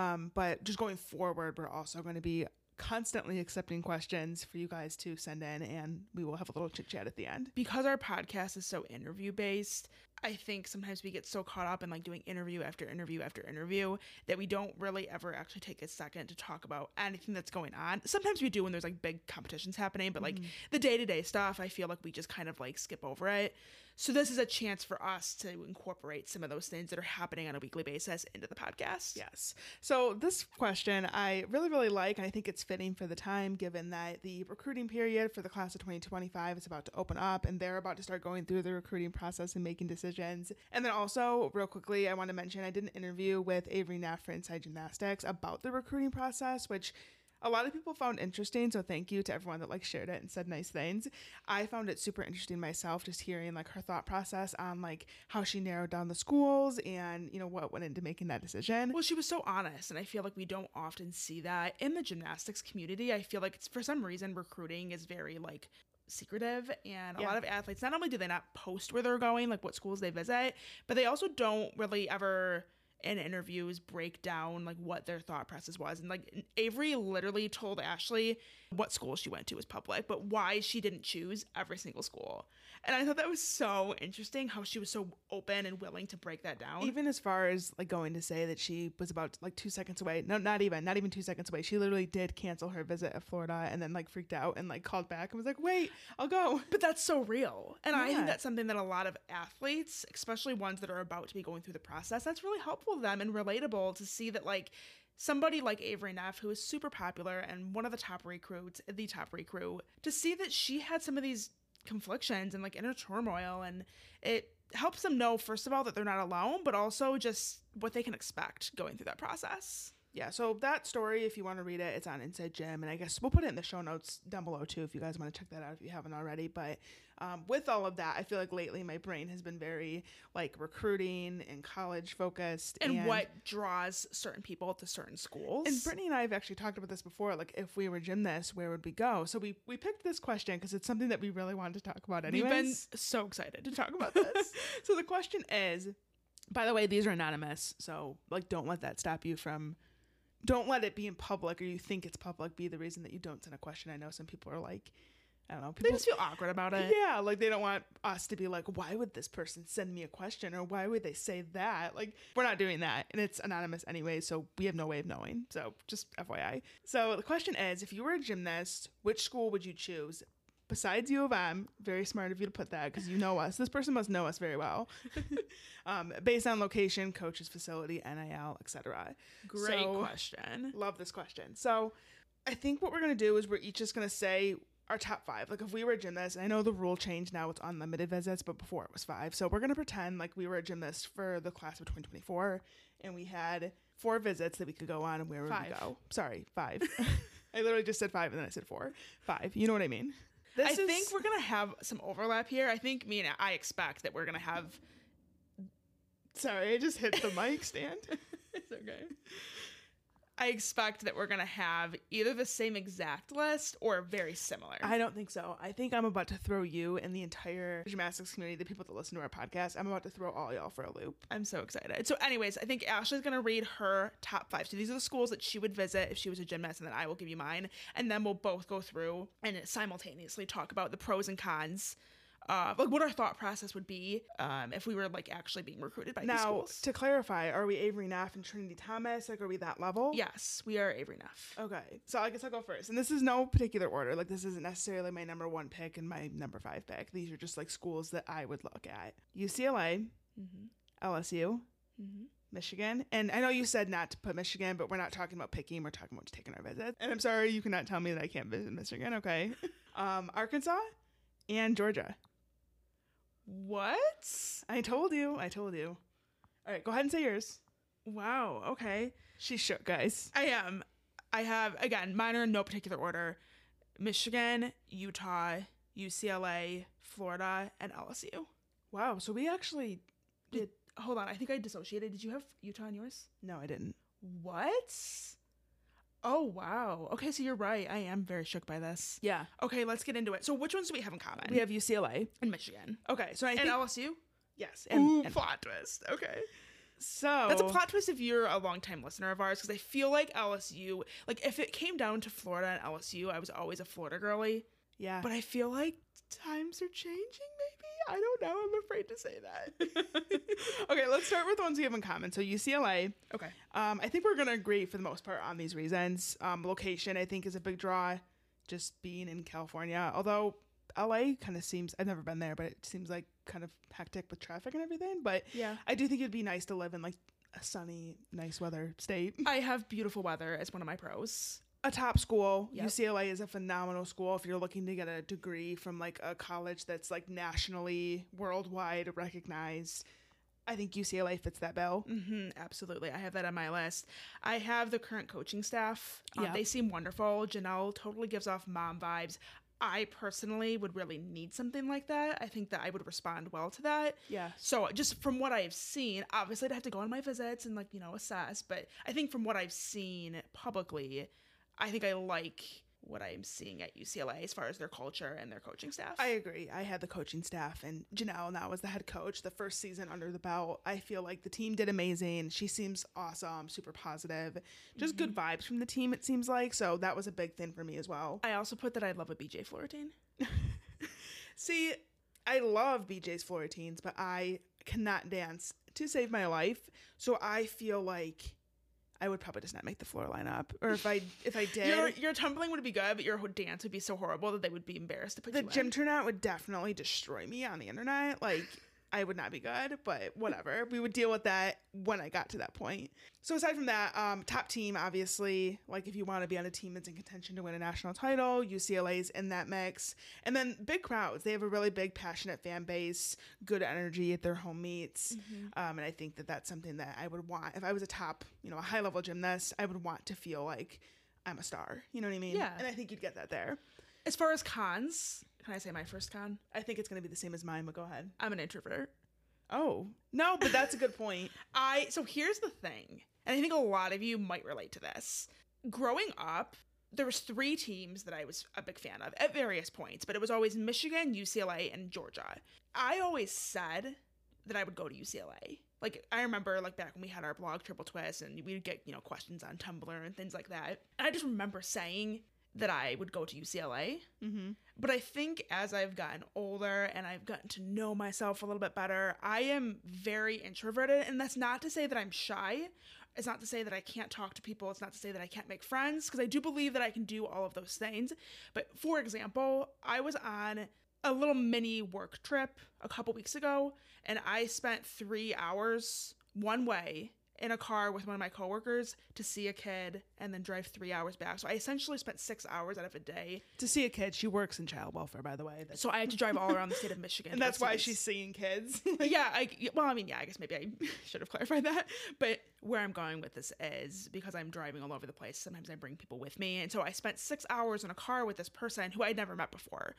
Speaker 2: But just going forward, we're also going to be constantly accepting questions for you guys to send in, and we will have a little chit chat at the end.
Speaker 3: Because our podcast is so interview based,
Speaker 2: I think sometimes we get so caught up in like doing interview after interview after interview that we don't really ever actually take a second to talk about anything that's going on. Sometimes we do when there's like big competitions happening, but like the day-to-day stuff, I feel like we just kind of like skip over it. So this is a chance for us to incorporate some of those things that are happening on a weekly basis into the podcast.
Speaker 3: Yes. So this question I really, really like. I think it's fitting for the time, given that the recruiting period for the class of 2025 is about to open up and they're about to start going through the recruiting process and making decisions. And then also, real quickly, I want to mention I did an interview with Avery Neff for Inside Gymnastics about the recruiting process, which a lot of people found interesting, so thank you to everyone that like shared it and said nice things. I found it super interesting myself, just hearing like her thought process on like how she narrowed down the schools and, you know, what went into making that decision.
Speaker 2: Well, she was so honest, and I feel like we don't often see that in the gymnastics community. I feel like it's, for some reason, recruiting is very like secretive, and a lot of athletes, not only do they not post where they're going, like what schools they visit, but they also don't really ever in interviews break down like what their thought process was. And like Avery literally told Ashley what school she went to was public, but why she didn't choose every single school. And I thought that was so interesting how she was so open and willing to break that down.
Speaker 3: Even as far as like going to say that she was about like 2 seconds away. No, not even 2 seconds away. She literally did cancel her visit at Florida and then like freaked out and like called back and was like, wait, I'll go.
Speaker 2: But that's so real. And I think that's something that a lot of athletes, especially ones that are about to be going through the process, that's really helpful to them and relatable to see that like somebody like Avery Neff, who is super popular and one of the top recruits, the top recruit, to see that she had some of these conflictions and like inner turmoil, and it helps them know, first of all, that they're not alone, but also just what they can expect going through that process.
Speaker 3: Yeah, so that story, if you want to read it, it's on Inside Gym, and I guess we'll put it in the show notes down below too if you guys want to check that out if you haven't already. But with all of that, I feel like lately my brain has been very like recruiting and college focused,
Speaker 2: and what draws certain people to certain schools.
Speaker 3: And Brittany and I have actually talked about this before, like if we were gymnasts, where would we go? So we picked this question because it's something that we really wanted to talk about anyways.
Speaker 2: We've been so excited to talk about this.
Speaker 3: So the question is, by the way, these are anonymous, so like don't let that stop you from... Don't let it be in public, or you think it's public, be the reason that you don't send a question. I know some people are like, I don't know.
Speaker 2: They just feel awkward about it.
Speaker 3: Yeah, like they don't want us to be like, why would this person send me a question? Or why would they say that? Like, we're not doing that. And it's anonymous anyway, so we have no way of knowing. So just FYI. So the question is, if you were a gymnast, which school would you choose? Besides U of M, very smart of you to put that because you know us. This person must know us very well. Based on location, coaches, facility, NIL, etc.
Speaker 2: Great question.
Speaker 3: Love this question. So I think what we're going to do is we're each just going to say our top 5. Like if we were a gymnast, and I know the rule changed now, it's unlimited visits, but before it was 5. So we're going to pretend like we were a gymnast for the class of 2024 and we had 4 visits that we could go on, and where would we go? Sorry, 5. I literally just said 5 and then I said 4. 5. You know what I mean?
Speaker 2: I think we're going to have some overlap here. I think I expect that we're going to have...
Speaker 3: Sorry, I just hit the mic stand.
Speaker 2: It's okay. I expect that we're going to have either the same exact list or very similar.
Speaker 3: I don't think so. I think I'm about to throw you and the entire gymnastics community, the people that listen to our podcast, I'm about to throw all y'all for a loop.
Speaker 2: I'm so excited. So anyways, I think Ashley's going to read her top 5. So these are the schools that she would visit if she was a gymnast, and then I will give you mine. And then we'll both go through and simultaneously talk about the pros and cons, like what our thought process would be if we were like actually being recruited by these schools.
Speaker 3: To clarify, are we Avery Neff and Trinity Thomas? Like, are we that level?
Speaker 2: Yes, we are Avery Neff.
Speaker 3: Okay, so I guess I'll go first. And this is no particular order. Like, this isn't necessarily my number 1 pick and my number 5 pick. These are just like schools that I would look at. UCLA, LSU, Michigan. And I know you said not to put Michigan, but we're not talking about picking. We're talking about taking our visits. And I'm sorry, you cannot tell me that I can't visit Michigan. Okay. Arkansas and Georgia.
Speaker 2: What?
Speaker 3: I told you. All right, go ahead and say yours.
Speaker 2: Wow. Okay.
Speaker 3: She's shook, guys.
Speaker 2: I am. I have, again, mine are in no particular order. Michigan, Utah, UCLA, Florida, and LSU.
Speaker 3: Wow. So we actually did.
Speaker 2: Hold on. I think I dissociated. Did you have Utah in yours?
Speaker 3: No, I didn't.
Speaker 2: What? Oh, wow. Okay, so you're right. I am very shook by this.
Speaker 3: Yeah.
Speaker 2: Okay, let's get into it. So which ones do we have in common?
Speaker 3: We have UCLA.
Speaker 2: And Michigan.
Speaker 3: Okay, so I
Speaker 2: think...
Speaker 3: And
Speaker 2: LSU?
Speaker 3: Yes.
Speaker 2: And plot twist. Okay.
Speaker 3: So...
Speaker 2: That's a plot twist if you're a longtime listener of ours, because I feel like LSU... Like, if it came down to Florida and LSU, I was always a Florida girly.
Speaker 3: Yeah.
Speaker 2: But I feel like times are changing, maybe? I don't know. I'm afraid to say that. Okay, let's start with the ones we have in common. So UCLA.
Speaker 3: Okay.
Speaker 2: I think we're going to agree for the most part on these reasons. Location, I think, is a big draw, just being in California. Although LA kind of seems, I've never been there, but it seems like kind of hectic with traffic and everything. But
Speaker 3: Yeah.
Speaker 2: I do think it'd be nice to live in like a sunny, nice weather state.
Speaker 3: I have beautiful weather as one of my pros.
Speaker 2: A top school.
Speaker 3: Yep.
Speaker 2: UCLA is a phenomenal school if you're looking to get a degree from like a college that's like nationally, worldwide recognized. I think UCLA fits that bill.
Speaker 3: Absolutely. I have that on my list. I have the current coaching staff.
Speaker 2: Yeah.
Speaker 3: They seem wonderful. Janelle totally gives off mom vibes. I personally would really need something like that. I think that I would respond well to that.
Speaker 2: Yeah.
Speaker 3: So just from what I've seen, obviously I'd have to go on my visits and assess. But I think from what I've seen publicly, I think I like what I'm seeing at UCLA as far as their culture and their coaching staff.
Speaker 2: I agree. I had the coaching staff, and Janelle now was the head coach. The first season under the belt, I feel like the team did amazing. She seems awesome, super positive, just good vibes from the team, it seems like. So that was a big thing for me as well.
Speaker 3: I also put that I love a BJ Florentine.
Speaker 2: See, I love BJ's floor routines, but I cannot dance to save my life. So I feel like I would probably just not make the floor lineup. Or if I did,
Speaker 3: Your tumbling would be good, but your dance would be so horrible that they would be embarrassed to put
Speaker 2: the
Speaker 3: you
Speaker 2: gym
Speaker 3: in.
Speaker 2: turnout would definitely destroy me on the internet. Like, I would not be good, but whatever. We would deal with that when I got to that point. So aside from that, top team, obviously, like if you want to be on a team that's in contention to win a national title, UCLA's in that mix. And then big crowds. They have a really big, passionate fan base, good energy at their home meets. And I think that that's something that I would want. If I was a top, a high-level gymnast, I would want to feel like I'm a star. You know what I mean?
Speaker 3: Yeah.
Speaker 2: And I think you'd get that there.
Speaker 3: As far as cons, can I say my first con?
Speaker 2: I think it's going to be the same as mine, but go ahead.
Speaker 3: I'm an introvert.
Speaker 2: Oh, no, but that's a good point.
Speaker 3: So here's the thing, and I think a lot of you might relate to this. Growing up, there was 3 teams that I was a big fan of at various points, but it was always Michigan, UCLA, and Georgia. I always said that I would go to UCLA. Like, I remember, back when we had our blog, Triple Twist, and we'd get, questions on Tumblr and things like that. And I just remember saying that I would go to UCLA. But I think as I've gotten older and I've gotten to know myself a little bit better, I am very introverted. And that's not to say that I'm shy. It's not to say that I can't talk to people. It's not to say that I can't make friends, because I do believe that I can do all of those things. But for example, I was on a little mini work trip a couple weeks ago, and I spent 3 hours one way in a car with one of my coworkers to see a kid and then drive 3 hours back. So I essentially spent 6 hours out of a day.
Speaker 2: To see a kid, she works in child welfare, by the way.
Speaker 3: So I had to drive all around the state of Michigan.
Speaker 2: And that's why
Speaker 3: these-
Speaker 2: she's seeing kids.
Speaker 3: Yeah, I guess maybe I should have clarified that. But where I'm going with this is because I'm driving all over the place, sometimes I bring people with me. And so I spent 6 hours in a car with this person who I'd never met before.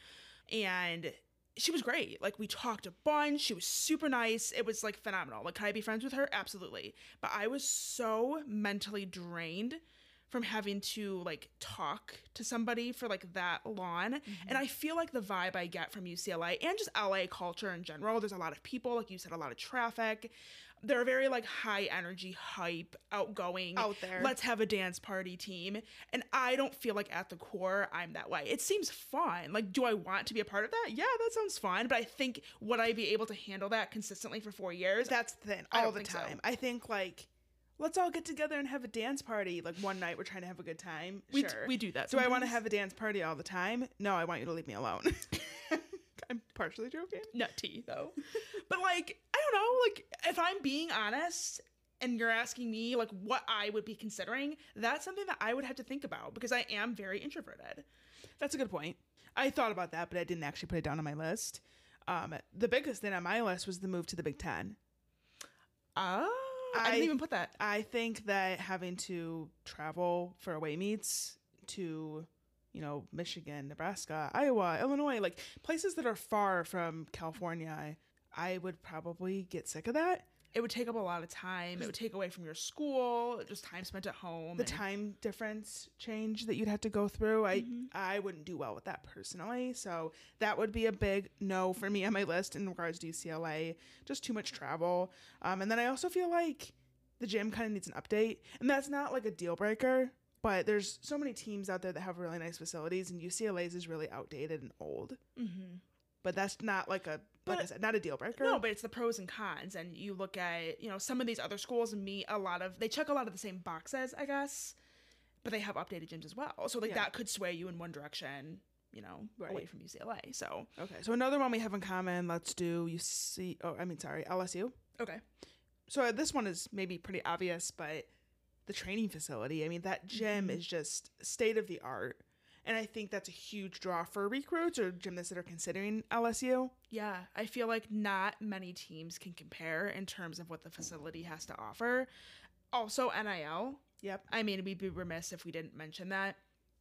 Speaker 3: And she was great. We talked a bunch. She was super nice. It was phenomenal. Can I be friends with her? Absolutely. But I was so mentally drained from having to talk to somebody for that long. And I feel like the vibe I get from UCLA and just LA culture in general, there's a lot of people, like you said, a lot of traffic. They're very high energy, hype, outgoing,
Speaker 2: Out there.
Speaker 3: Let's have a dance party team. And I don't feel like at the core I'm that way. It seems fun. Do I want to be a part of that? Yeah, that sounds fun. But I think, would I be able to handle that consistently for 4 years?
Speaker 2: That's the thing.
Speaker 3: I
Speaker 2: All
Speaker 3: don't
Speaker 2: the
Speaker 3: think so.
Speaker 2: time. I think let's all get together and have a dance party. One night we're trying to have a good time.
Speaker 3: We
Speaker 2: Sure.
Speaker 3: we do that
Speaker 2: Do I want to
Speaker 3: sometimes.
Speaker 2: have a dance party all the time? No, I want you to leave me alone. I'm partially joking.
Speaker 3: Nut tea though. But I don't know, if I'm being honest and you're asking me what I would be considering, that's something that I would have to think about because I am very introverted.
Speaker 2: That's a good point. I thought about that, but I didn't actually put it down on my list. The biggest thing on my list was the move to the Big Ten.
Speaker 3: Oh, I didn't even put that.
Speaker 2: I think that having to travel for away meets to, Michigan, Nebraska, Iowa, Illinois, places that are far from California, I would probably get sick of that.
Speaker 3: It would take up a lot of time. It would take away from your school, just time spent at home.
Speaker 2: The time difference change that you'd have to go through, I wouldn't do well with that personally. So that would be a big no for me on my list in regards to UCLA. Just too much travel. And then I also feel like the gym kind of needs an update. And that's not a deal breaker, but there's so many teams out there that have really nice facilities, and UCLA's is really outdated and old. but that's not like I said, not a deal breaker.
Speaker 3: No, but it's the pros and cons. And you look at, some of these other schools meet they check a lot of the same boxes, I guess, but they have updated gyms as well. So that could sway you in one direction, away from UCLA. So
Speaker 2: okay, so another one we have in common. Let's do LSU.
Speaker 3: Okay.
Speaker 2: So this one is maybe pretty obvious, but the training facility. I mean, that gym is just state of the art. And I think that's a huge draw for recruits or gymnasts that are considering LSU.
Speaker 3: Yeah, I feel like not many teams can compare in terms of what the facility has to offer. Also, NIL.
Speaker 2: Yep.
Speaker 3: I mean, we'd be remiss if we didn't mention that.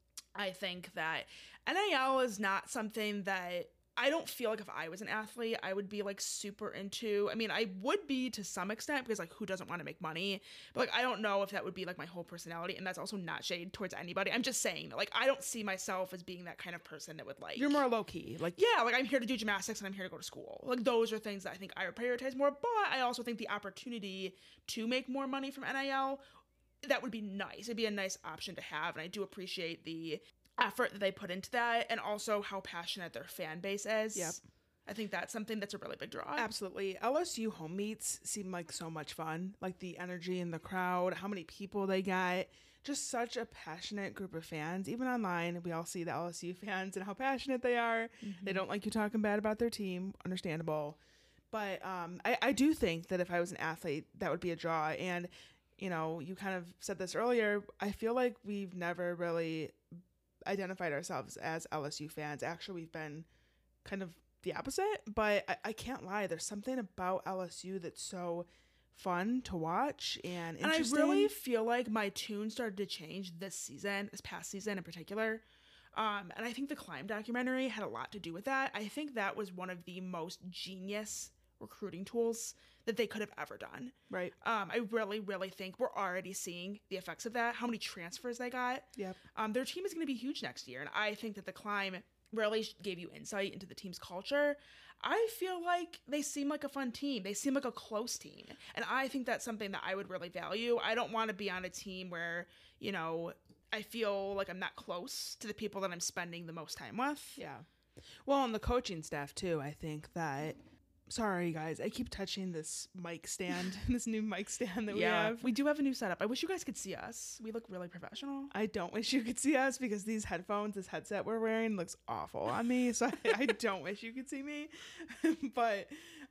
Speaker 3: I think that NIL is not something that I don't feel like if I was an athlete, I would be like super into. I mean, I would be to some extent because like who doesn't want to make money? But like I don't know if that would be like my whole personality, and that's also not shade towards anybody. I'm just saying that like I don't see myself as being that kind of person that would like.
Speaker 2: You're more low key, like
Speaker 3: like I'm here to do gymnastics and I'm here to go to school. Like those are things that I think I would prioritize more. But I also think the opportunity to make more money from NIL, that would be nice. It'd be a nice option to have, and I do appreciate the effort that they put into that, and also how passionate their fan base is.
Speaker 2: Yep.
Speaker 3: I think that's something that's a really big draw.
Speaker 2: Absolutely. LSU home meets seem like so much fun. Like the energy in the crowd, how many people they got. Just such a passionate group of fans. Even online, we all see the LSU fans and how passionate they are. Mm-hmm. They don't like you talking bad about their team. Understandable. But I do think that if I was an athlete, that would be a draw. And, you kind of said this earlier. I feel like we've never really identified ourselves as LSU fans. Actually, we've been kind of the opposite, but I can't lie. There's something about LSU that's so fun to watch and interesting.
Speaker 3: And I really feel like my tune started to change this past season in particular. And I think the Climb documentary had a lot to do with that. I think that was one of the most genius recruiting tools that they could have ever done.
Speaker 2: Right.
Speaker 3: I really, really think we're already seeing the effects of that, how many transfers they got.
Speaker 2: Yep.
Speaker 3: Their team is going to be huge next year, and I think that the Climb really gave you insight into the team's culture. I feel like they seem like a fun team. They seem like a close team, and I think that's something that I would really value. I don't want to be on a team where, I feel like I'm not close to the people that I'm spending the most time with.
Speaker 2: Yeah. Well, on the coaching staff, too, I think that... Sorry, guys. I keep touching this mic stand, this new mic stand that we have.
Speaker 3: We do have a new setup. I wish you guys could see us. We look really professional.
Speaker 2: I don't wish you could see us because this headset we're wearing looks awful on me. So I don't wish you could see me. But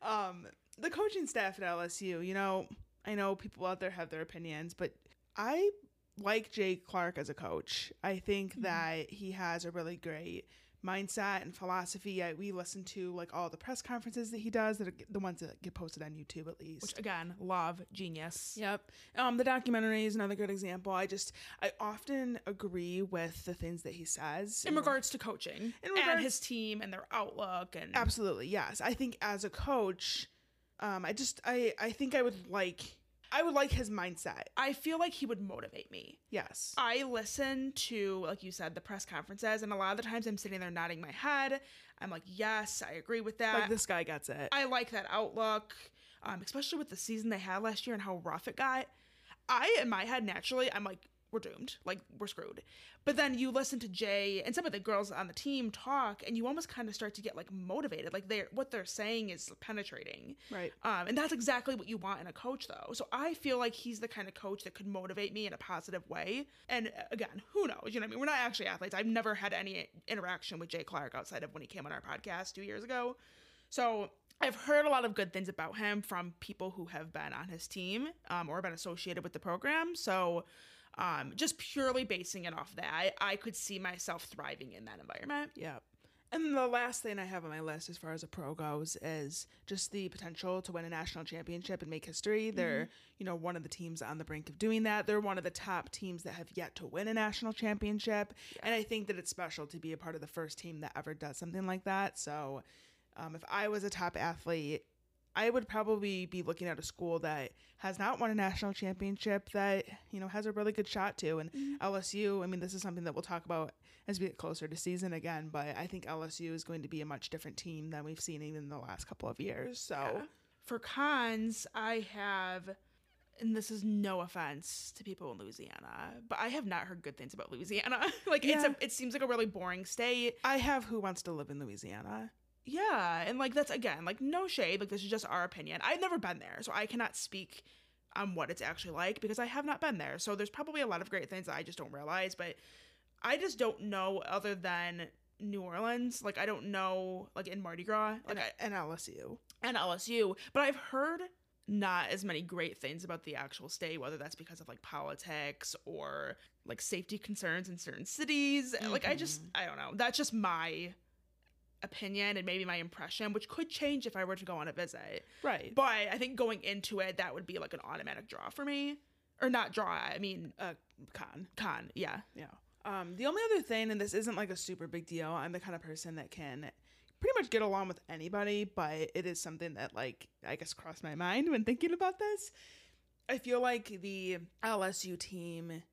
Speaker 2: the coaching staff at LSU, I know people out there have their opinions, but I like Jay Clark as a coach. I think that he has a really great mindset and philosophy. We listen to like all the press conferences that he does, that are the ones that get posted on YouTube at least.
Speaker 3: Which again, love, genius.
Speaker 2: Yep. The documentary is another good example. I often agree with the things that he says
Speaker 3: in regards to coaching and his team and their outlook. And
Speaker 2: absolutely, yes. I think as a coach, I think I would like his mindset.
Speaker 3: I feel like he would motivate me.
Speaker 2: Yes.
Speaker 3: I listen to, like you said, the press conferences, and a lot of the times I'm sitting there nodding my head. I'm like, yes, I agree with that.
Speaker 2: Like, this guy gets it.
Speaker 3: I like that outlook, especially with the season they had last year and how rough it got. In my head, naturally, I'm like, we're doomed. Like, we're screwed. But then you listen to Jay and some of the girls on the team talk, and you almost kind of start to get, like, motivated. Like, what they're saying is penetrating.
Speaker 2: Right.
Speaker 3: And that's exactly what you want in a coach, though. So I feel like he's the kind of coach that could motivate me in a positive way. And, again, who knows? You know what I mean? We're not actually athletes. I've never had any interaction with Jay Clark outside of when he came on our podcast 2 years ago. So I've heard a lot of good things about him from people who have been on his team or been associated with the program. So just purely basing it off that, I could see myself thriving in that environment.
Speaker 2: Yeah. And the last thing I have on my list as far as a pro goes is just the potential to win a national championship and make history. They're, one of the teams on the brink of doing that. They're one of the top teams that have yet to win a national championship. Yeah. And I think that it's special to be a part of the first team that ever does something like that. So if I was a top athlete, I would probably be looking at a school that has not won a national championship that, has a really good shot to. And LSU, I mean, this is something that we'll talk about as we get closer to season again, but I think LSU is going to be a much different team than we've seen even in the last couple of years. So
Speaker 3: yeah. For cons, I have, and this is no offense to people in Louisiana, but I have not heard good things about Louisiana. It seems like a really boring state.
Speaker 2: I have who wants to live in Louisiana. Yeah, and like that's again like no shade, like this is just our opinion. I've never been there, so I cannot speak on what it's actually like because I have not been there. So there's probably a lot of great things that I just don't realize, but I just don't know other than New Orleans. Like I don't know like in Mardi Gras
Speaker 3: And LSU.
Speaker 2: and LSU, but I've heard not as many great things about the actual state, whether that's because of like politics or like safety concerns in certain cities. Like I don't know. That's just my opinion and maybe my impression, which could change if I were to go on a visit.
Speaker 3: Right.
Speaker 2: But I think going into it, that would be like an automatic draw for me. Or not draw, I mean con, yeah.
Speaker 3: Yeah. The only other thing, and this isn't like a super big deal, I'm the kind of person that can pretty much get along with anybody, but it is something that like I guess crossed my mind when thinking about this. I feel like the LSU team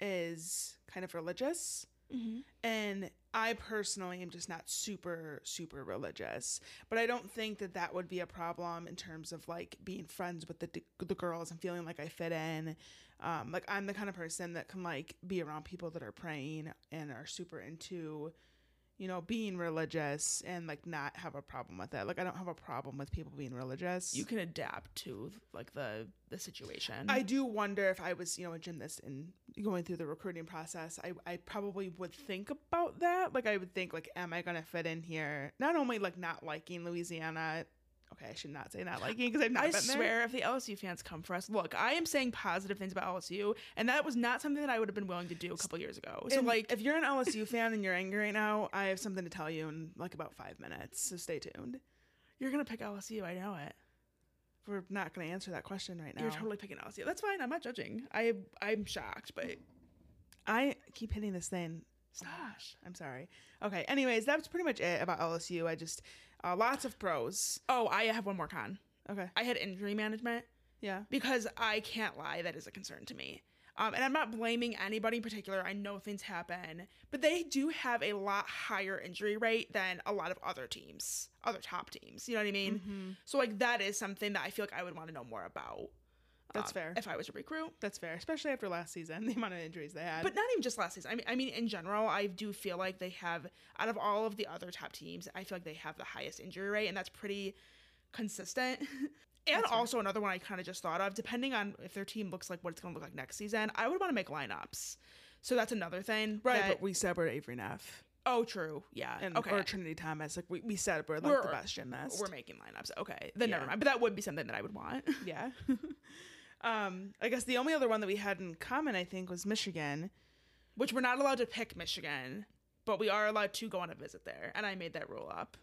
Speaker 3: is kind of religious. And I personally am just not super religious, but I don't think that that would be a problem in terms of like being friends with the girls and feeling like I fit in. Like I'm the kind of person that can like be around people that are praying and are super into, you know, being religious and like not have a problem with it. Like I don't have a problem with people being religious.
Speaker 2: You can adapt to like the situation.
Speaker 3: I do wonder if I was, you know, a gymnast and going through the recruiting process, I probably would think about that. Like I would think like, am I going to fit in here? Not only like not liking Louisiana. Okay, I should not say not liking because I've not been there. I
Speaker 2: swear if the LSU fans come for us, look, I am saying positive things about LSU, and that was not something that I would have been willing to do a couple years ago. So
Speaker 3: and
Speaker 2: like,
Speaker 3: if you're an LSU fan and you're angry right now, I have something to tell you in like about 5 minutes. So stay tuned.
Speaker 2: You're going to pick LSU. I know it.
Speaker 3: We're not going to answer that question right now.
Speaker 2: You're totally picking LSU. That's fine. I'm not judging. I'm shocked, but
Speaker 3: I keep hitting this thing.
Speaker 2: Gosh,
Speaker 3: I'm sorry. Okay. Anyways, that's pretty much it about LSU. I just lots of pros.
Speaker 2: Oh, I have one more con.
Speaker 3: Okay.
Speaker 2: I had injury management.
Speaker 3: Yeah.
Speaker 2: Because I can't lie, that is a concern to me. And I'm not blaming anybody in particular. I know things happen, but they do have a lot higher injury rate than a lot of other teams, other top teams. You know what I mean? Mm-hmm. So like that is something that I feel like I would want to know more about.
Speaker 3: That's fair.
Speaker 2: If I was a recruit.
Speaker 3: That's fair, especially after last season, the amount of injuries they had.
Speaker 2: But not even just last season. I mean, in general, I do feel like they have, out of all of the other top teams, I feel like they have the highest injury rate, and that's pretty consistent. And that's also another one I kind of just thought of, depending on if their team looks like what it's going to look like next season, I would want to make lineups. So that's another thing.
Speaker 3: Right, but we said we're Avery Neff.
Speaker 2: Oh, true. Yeah.
Speaker 3: And, or Trinity Thomas. Like we said we're like the best gymnast.
Speaker 2: We're making lineups. Okay. Then never mind. But that would be something that I would want.
Speaker 3: Yeah. I guess the only other one that we had in common, I think, was Michigan.
Speaker 2: Which we're not allowed to pick Michigan, but we are allowed to go on a visit there. And I made that rule up.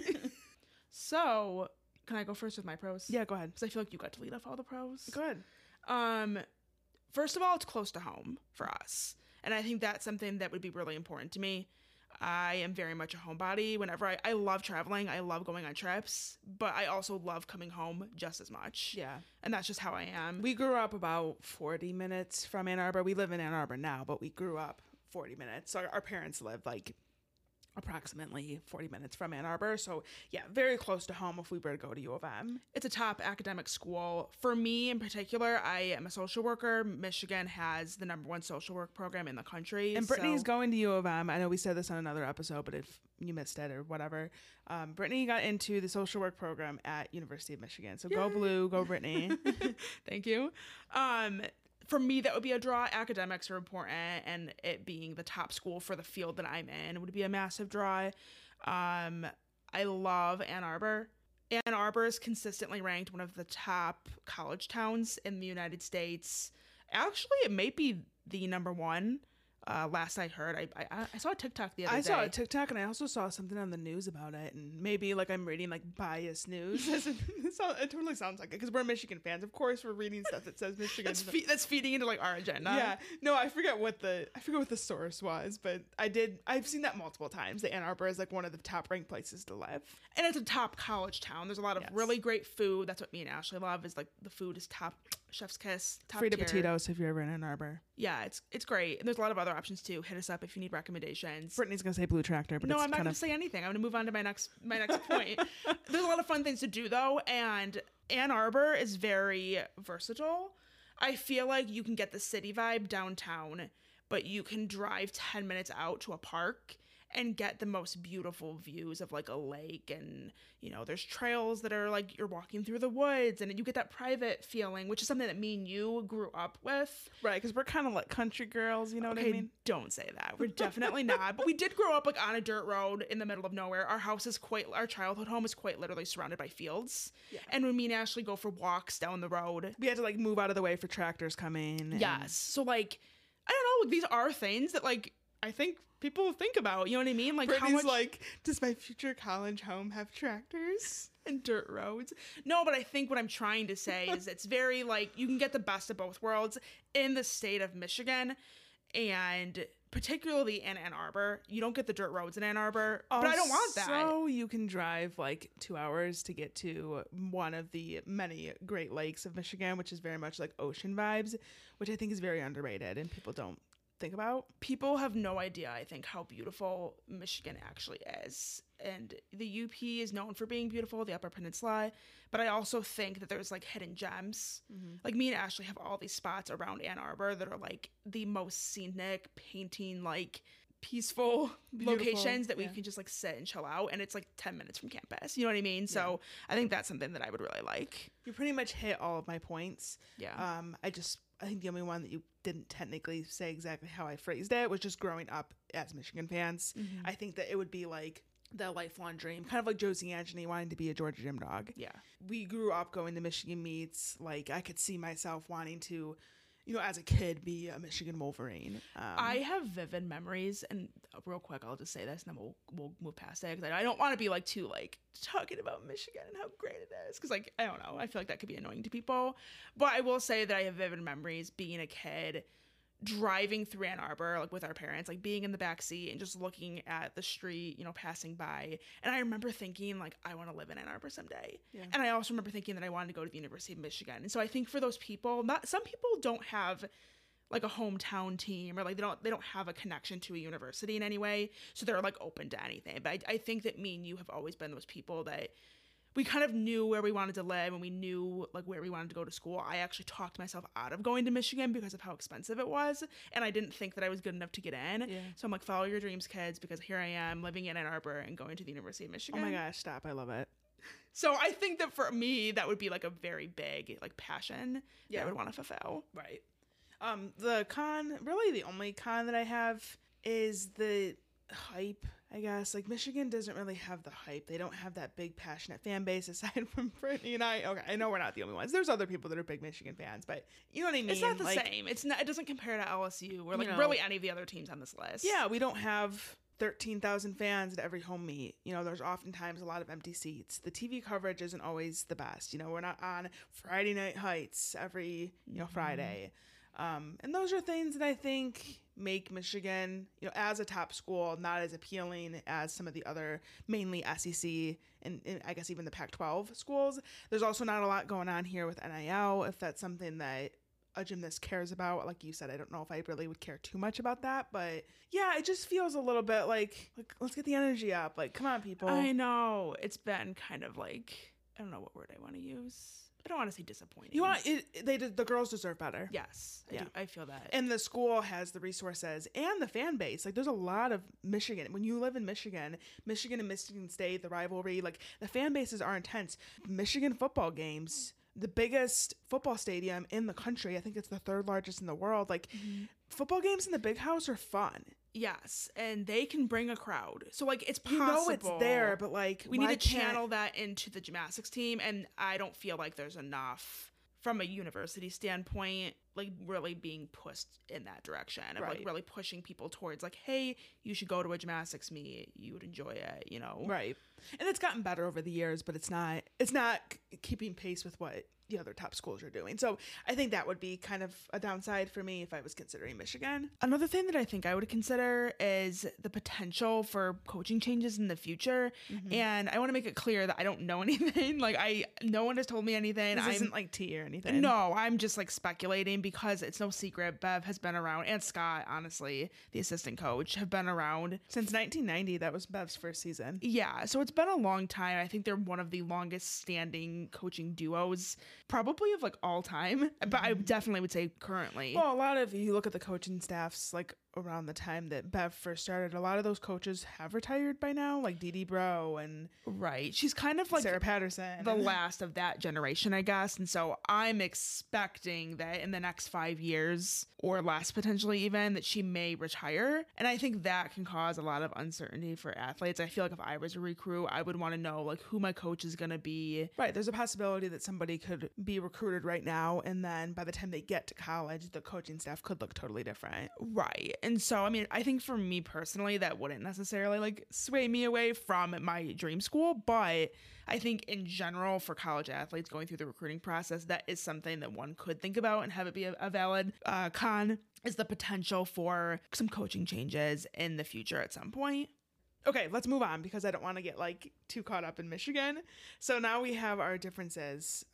Speaker 2: So, can I go first with my pros?
Speaker 3: Yeah, go ahead.
Speaker 2: Because I feel like you got to lead off all the pros.
Speaker 3: Go ahead.
Speaker 2: First of all, it's close to home for us. And I think that's something that would be really important to me. I am very much a homebody. Whenever I love traveling, I love going on trips, but I also love coming home just as much.
Speaker 3: Yeah.
Speaker 2: And that's just how I am.
Speaker 3: We grew up about 40 minutes from Ann Arbor. We live in Ann Arbor now, but we grew up 40 minutes. So our parents lived like approximately 40 minutes from Ann Arbor. So yeah, very close to home if we were to go to U of M.
Speaker 2: It's a top academic school. For me in particular, I am a social worker. Michigan has the #1 social work program in the country.
Speaker 3: And Brittany's going to U of M. I know we said this on another episode, but if you missed it or whatever, Brittany got into the social work program at University of Michigan. So Go Blue, go Brittany.
Speaker 2: Thank you. For me, that would be a draw. Academics are important, and it being the top school for the field that I'm in would be a massive draw. I love Ann Arbor. Ann Arbor is consistently ranked one of the top college towns in the United States. Actually, it may be the #1. Last I heard, I saw a TikTok the other day.
Speaker 3: I saw a TikTok, and I also saw something on the news about it, and maybe like I'm reading like biased news. It totally sounds like it because we're Michigan fans. Of course, we're reading stuff that says Michigan.
Speaker 2: That's feeding into like our agenda.
Speaker 3: Yeah, no, I forget what the source was, but I've seen that multiple times. That Ann Arbor is like one of the top ranked places to live,
Speaker 2: and it's a top college town. There's a lot of really great food. That's what me and Ashley love. Is like the food is top. Chef's kiss. Top
Speaker 3: Frida Petitos if you're ever in Ann Arbor.
Speaker 2: Yeah, it's great. And there's a lot of other options too. Hit us up if you need recommendations.
Speaker 3: Brittany's gonna say Blue Tractor, but
Speaker 2: no, I'm not gonna say anything. I'm gonna move on to my next point. There's a lot of fun things to do though, and Ann Arbor is very versatile. I feel like you can get the city vibe downtown, but you can drive 10 minutes out to a park and get the most beautiful views of like a lake. And, you know, there's trails that are like you're walking through the woods and you get that private feeling, which is something that me and you grew up with.
Speaker 5: Right, because we're kind of like country girls, you know what I mean?
Speaker 2: Don't say that. We're definitely not. But we did grow up like on a dirt road in the middle of nowhere. Our house is our childhood home is quite literally surrounded by fields. Yeah. And when me and Ashley go for walks down the road,
Speaker 5: we had to like move out of the way for tractors coming.
Speaker 2: Yes. So like, I don't know, these are things that like I think people think about, you know what I mean? Like
Speaker 5: Brittany's
Speaker 2: how much
Speaker 5: like, does my future college home have tractors
Speaker 2: and dirt roads? No, but I think what I'm trying to say is it's very like you can get the best of both worlds in the state of Michigan, and particularly in Ann Arbor. You don't get the dirt roads in Ann Arbor, but I don't want that.
Speaker 5: So you can drive like 2 hours to get to one of the many Great Lakes of Michigan, which is very much like ocean vibes, which I think is very underrated and people don't think about.
Speaker 2: People have no idea, I think, how beautiful Michigan actually is. And the UP is known for being beautiful, the Upper Peninsula, but I also think that there's like hidden gems. Mm-hmm. Like me and Ashley have all these spots around Ann Arbor that are like the most scenic, painting, like peaceful locations that we can just like sit and chill out, and it's like 10 minutes from campus, you know what I mean? So I think that's something that I would really like.
Speaker 5: You pretty much hit all of my points.
Speaker 2: Yeah.
Speaker 5: I think the only one that you didn't technically say exactly how I phrased it was just growing up as Michigan fans. Mm-hmm. I think that it would be like the lifelong dream, kind of like Josie Anthony wanting to be a Georgia Gym Dog.
Speaker 2: Yeah.
Speaker 5: We grew up going to Michigan meets. Like I could see myself wanting to, you know, as a kid, be a Michigan Wolverine.
Speaker 2: I have vivid memories, and real quick, I'll just say this, and then we'll move past it, because I don't want to be like too like talking about Michigan and how great it is, because like I don't know, I feel like that could be annoying to people. But I will say that I have vivid memories being a kid, driving through Ann Arbor like with our parents, like being in the back seat and just looking at the street, you know, passing by. And I remember thinking like, I want to live in Ann Arbor someday. Yeah. And I also remember thinking that I wanted to go to the University of Michigan. And so I think for those people, some people don't have like a hometown team, or like they don't have a connection to a university in any way, so they're like open to anything. But I think that me and you have always been those people that we kind of knew where we wanted to live, and we knew like where we wanted to go to school. I actually talked myself out of going to Michigan because of how expensive it was, and I didn't think that I was good enough to get in. Yeah. So I'm like, follow your dreams, kids, because here I am living in Ann Arbor and going to the University of Michigan.
Speaker 5: Oh my gosh, stop. I love it.
Speaker 2: So I think that for me, that would be like a very big like passion that I would want to fulfill.
Speaker 5: Right. The con, really the only con that I have is the hype, I guess. Like Michigan doesn't really have the hype. They don't have that big passionate fan base aside from Brittany and I. Okay, I know we're not the only ones. There's other people that are big Michigan fans, but you know what I mean?
Speaker 2: It's not the same. It's not. It doesn't compare to LSU or like really any of the other teams on this list.
Speaker 5: Yeah, we don't have 13,000 fans at every home meet. You know, there's oftentimes a lot of empty seats. The TV coverage isn't always the best. You know, we're not on Friday Night Heights every, Friday. And those are things that I think make Michigan, as a top school, not as appealing as some of the other mainly SEC and I guess even the Pac-12 schools. There's also not a lot going on here with NIL, if that's something that a gymnast cares about. Like you said, I don't know if I really would care too much about that, but yeah, it just feels a little bit like let's get the energy up. Like, come on, people.
Speaker 2: I know. It's been kind of like, I don't know what word I want to use. I don't want to say disappointing.
Speaker 5: The girls deserve better.
Speaker 2: Yes, I feel that.
Speaker 5: And the school has the resources and the fan base. Like, there's a lot of Michigan. When you live in Michigan and Michigan State, the rivalry, like the fan bases are intense. Michigan football games, the biggest football stadium in the country. I think it's the third largest in the world. Like, football games in the big house are fun.
Speaker 2: Yes, and they can bring a crowd. So, like, it's possible.
Speaker 5: It's there, but, like,
Speaker 2: we need to channel that into the gymnastics team, and I don't feel like there's enough from a university standpoint, like, really being pushed in that direction of, like, really pushing people towards, like, hey, you should go to a gymnastics meet. You would enjoy it,
Speaker 5: Right. And it's gotten better over the years, but it's not keeping pace with what the other top schools are doing. So I think that would be kind of a downside for me if I was considering Michigan.
Speaker 2: Another thing that I think I would consider is the potential for coaching changes in the future. Mm-hmm. And I want to make it clear that I don't know anything. Like, no one has told me anything.
Speaker 5: This isn't like tea or anything.
Speaker 2: No, I'm just like speculating because it's no secret. Bev has been around, and Scott, honestly, the assistant coach, have been around
Speaker 5: since 1990. That was Bev's first season.
Speaker 2: Yeah, so it's been a long time. I think they're one of the longest standing coaching duos probably of like all time, but I definitely would say currently.
Speaker 5: Well, a lot of, you look at the coaching staffs like around the time that Bev first started, a lot of those coaches have retired by now, like Dee Dee Bro and
Speaker 3: Right. She's kind of like
Speaker 5: Sarah Patterson.
Speaker 3: the last of that generation, I guess. And so I'm expecting that in the next 5 years or less, potentially even, that she may retire. And I think that can cause a lot of uncertainty for athletes. I feel like if I was a recruit, I would want to know like who my coach is going to be.
Speaker 5: Right. There's a possibility that somebody could be recruited right now, and then by the time they get to college, the coaching staff could look totally different.
Speaker 3: Right. And so, I mean, I think for me personally, that wouldn't necessarily like sway me away from my dream school. But I think in general, for college athletes going through the recruiting process, that is something that one could think about and have it be a valid con, is the potential for some coaching changes in the future at some point.
Speaker 5: Okay, let's move on because I don't want to get like too caught up in Michigan. So now we have our differences.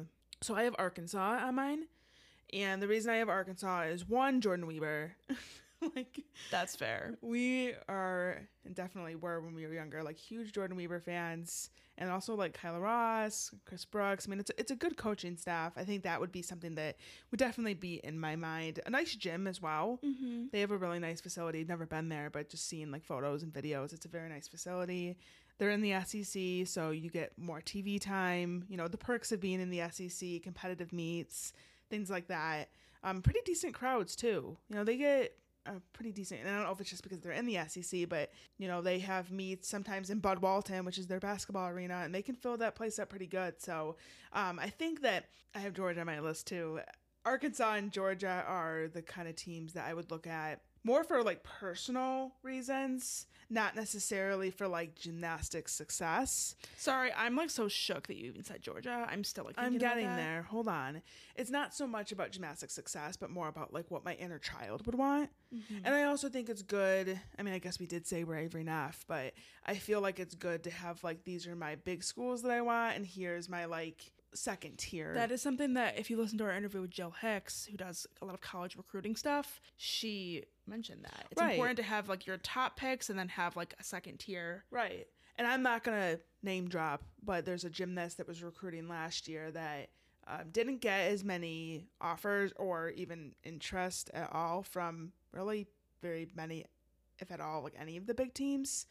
Speaker 5: So I have Arkansas on mine. And the reason I have Arkansas is one, Jordan Weber. Like,
Speaker 3: that's fair.
Speaker 5: We are, and definitely were when we were younger, like huge Jordan Weber fans, and also like Kyla Ross, Chris Brooks. I mean, it's a good coaching staff. I think that would be something that would definitely be in my mind. A nice gym as well. Mm-hmm. They have a really nice facility. Never been there, but just seeing like photos and videos, it's a very nice facility. They're in the SEC, so you get more TV time. You know, the perks of being in the SEC, competitive meets, things like that. Pretty decent crowds too. You know, they get a pretty decent, and I don't know if it's just because they're in the SEC, but you know, they have meets sometimes in Bud Walton, which is their basketball arena, and they can fill that place up pretty good. So I think that I have Georgia on my list too. Arkansas and Georgia are the kind of teams that I would look at more for like personal reasons, not necessarily for like gymnastics success.
Speaker 3: Sorry, I'm like so shook that you even said Georgia. I'm still like
Speaker 5: I'm getting
Speaker 3: about that.
Speaker 5: there. Hold on. It's not so much about gymnastics success, but more about like what my inner child would want. Mm-hmm. And I also think it's good. I mean, I guess we did say we're Avery Neff, but I feel like it's good to have like, these are my big schools that I want, and here's my like second tier.
Speaker 3: That is something that if you listen to our interview with Jill Hicks, who does a lot of college recruiting stuff, she mentioned that it's important to have like your top picks and then have like a second tier.
Speaker 5: Right. And I'm not gonna name drop, but there's a gymnast that was recruiting last year that didn't get as many offers or even interest at all from really very many, if at all, like any of the big teams,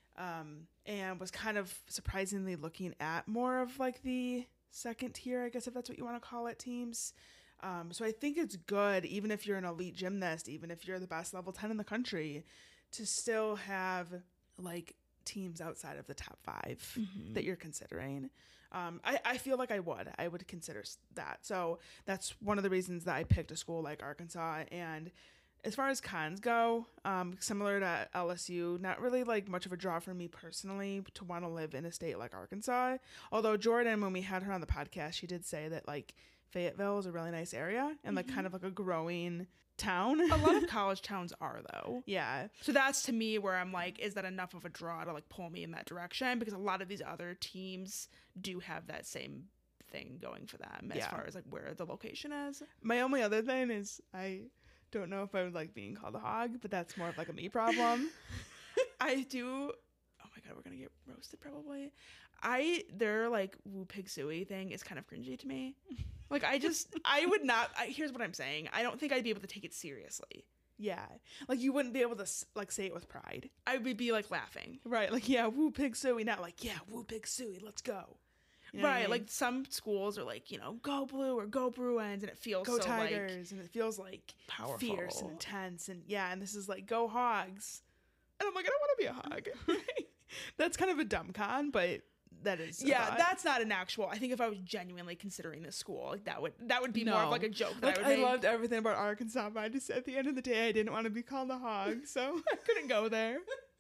Speaker 5: and was kind of surprisingly looking at more of like the second tier, I guess, if that's what you want to call it, teams. So I think it's good, even if you're an elite gymnast, even if you're the best level 10 in the country, to still have like teams outside of the top 5 that you're considering. I feel like I would consider that. So that's one of the reasons that I picked a school like Arkansas. And as far as cons go, similar to LSU, not really like much of a draw for me personally to want to live in a state like Arkansas. Although Jordan, when we had her on the podcast, she did say that like Fayetteville is a really nice area and like kind of like a growing town.
Speaker 3: A lot of college towns are though.
Speaker 5: Yeah.
Speaker 3: So that's to me where I'm like, is that enough of a draw to like pull me in that direction? Because a lot of these other teams do have that same thing going for them as far as like where the location is.
Speaker 5: My only other thing is I don't know if I would like being called a hog, but that's more of like a me problem.
Speaker 3: I do. Oh my God, we're going to get roasted probably. Their like woo pig suey thing is kind of cringy to me. Like I would not, here's what I'm saying. I don't think I'd be able to take it seriously.
Speaker 5: Yeah. Like you wouldn't be able to like say it with pride.
Speaker 3: I would be like laughing.
Speaker 5: Right. Like, yeah, woo pig suey. Not like, yeah, woo pig suey. Let's go.
Speaker 3: You know right. I mean? Like some schools are like, you know, go blue or go Bruins. And it feels
Speaker 5: go
Speaker 3: so
Speaker 5: Tigers.
Speaker 3: Like
Speaker 5: and it feels like
Speaker 3: powerful,
Speaker 5: fierce and intense. And yeah. And this is like, go Hogs. And I'm like, I don't want to be a hog. That's kind of a dumb con, but that is
Speaker 3: that's not an actual. I think if I was genuinely considering this school, like that would be more of like a joke that
Speaker 5: like, I loved everything about Arkansas, but I just at the end of the day I didn't want to be called a hog, so I couldn't go there.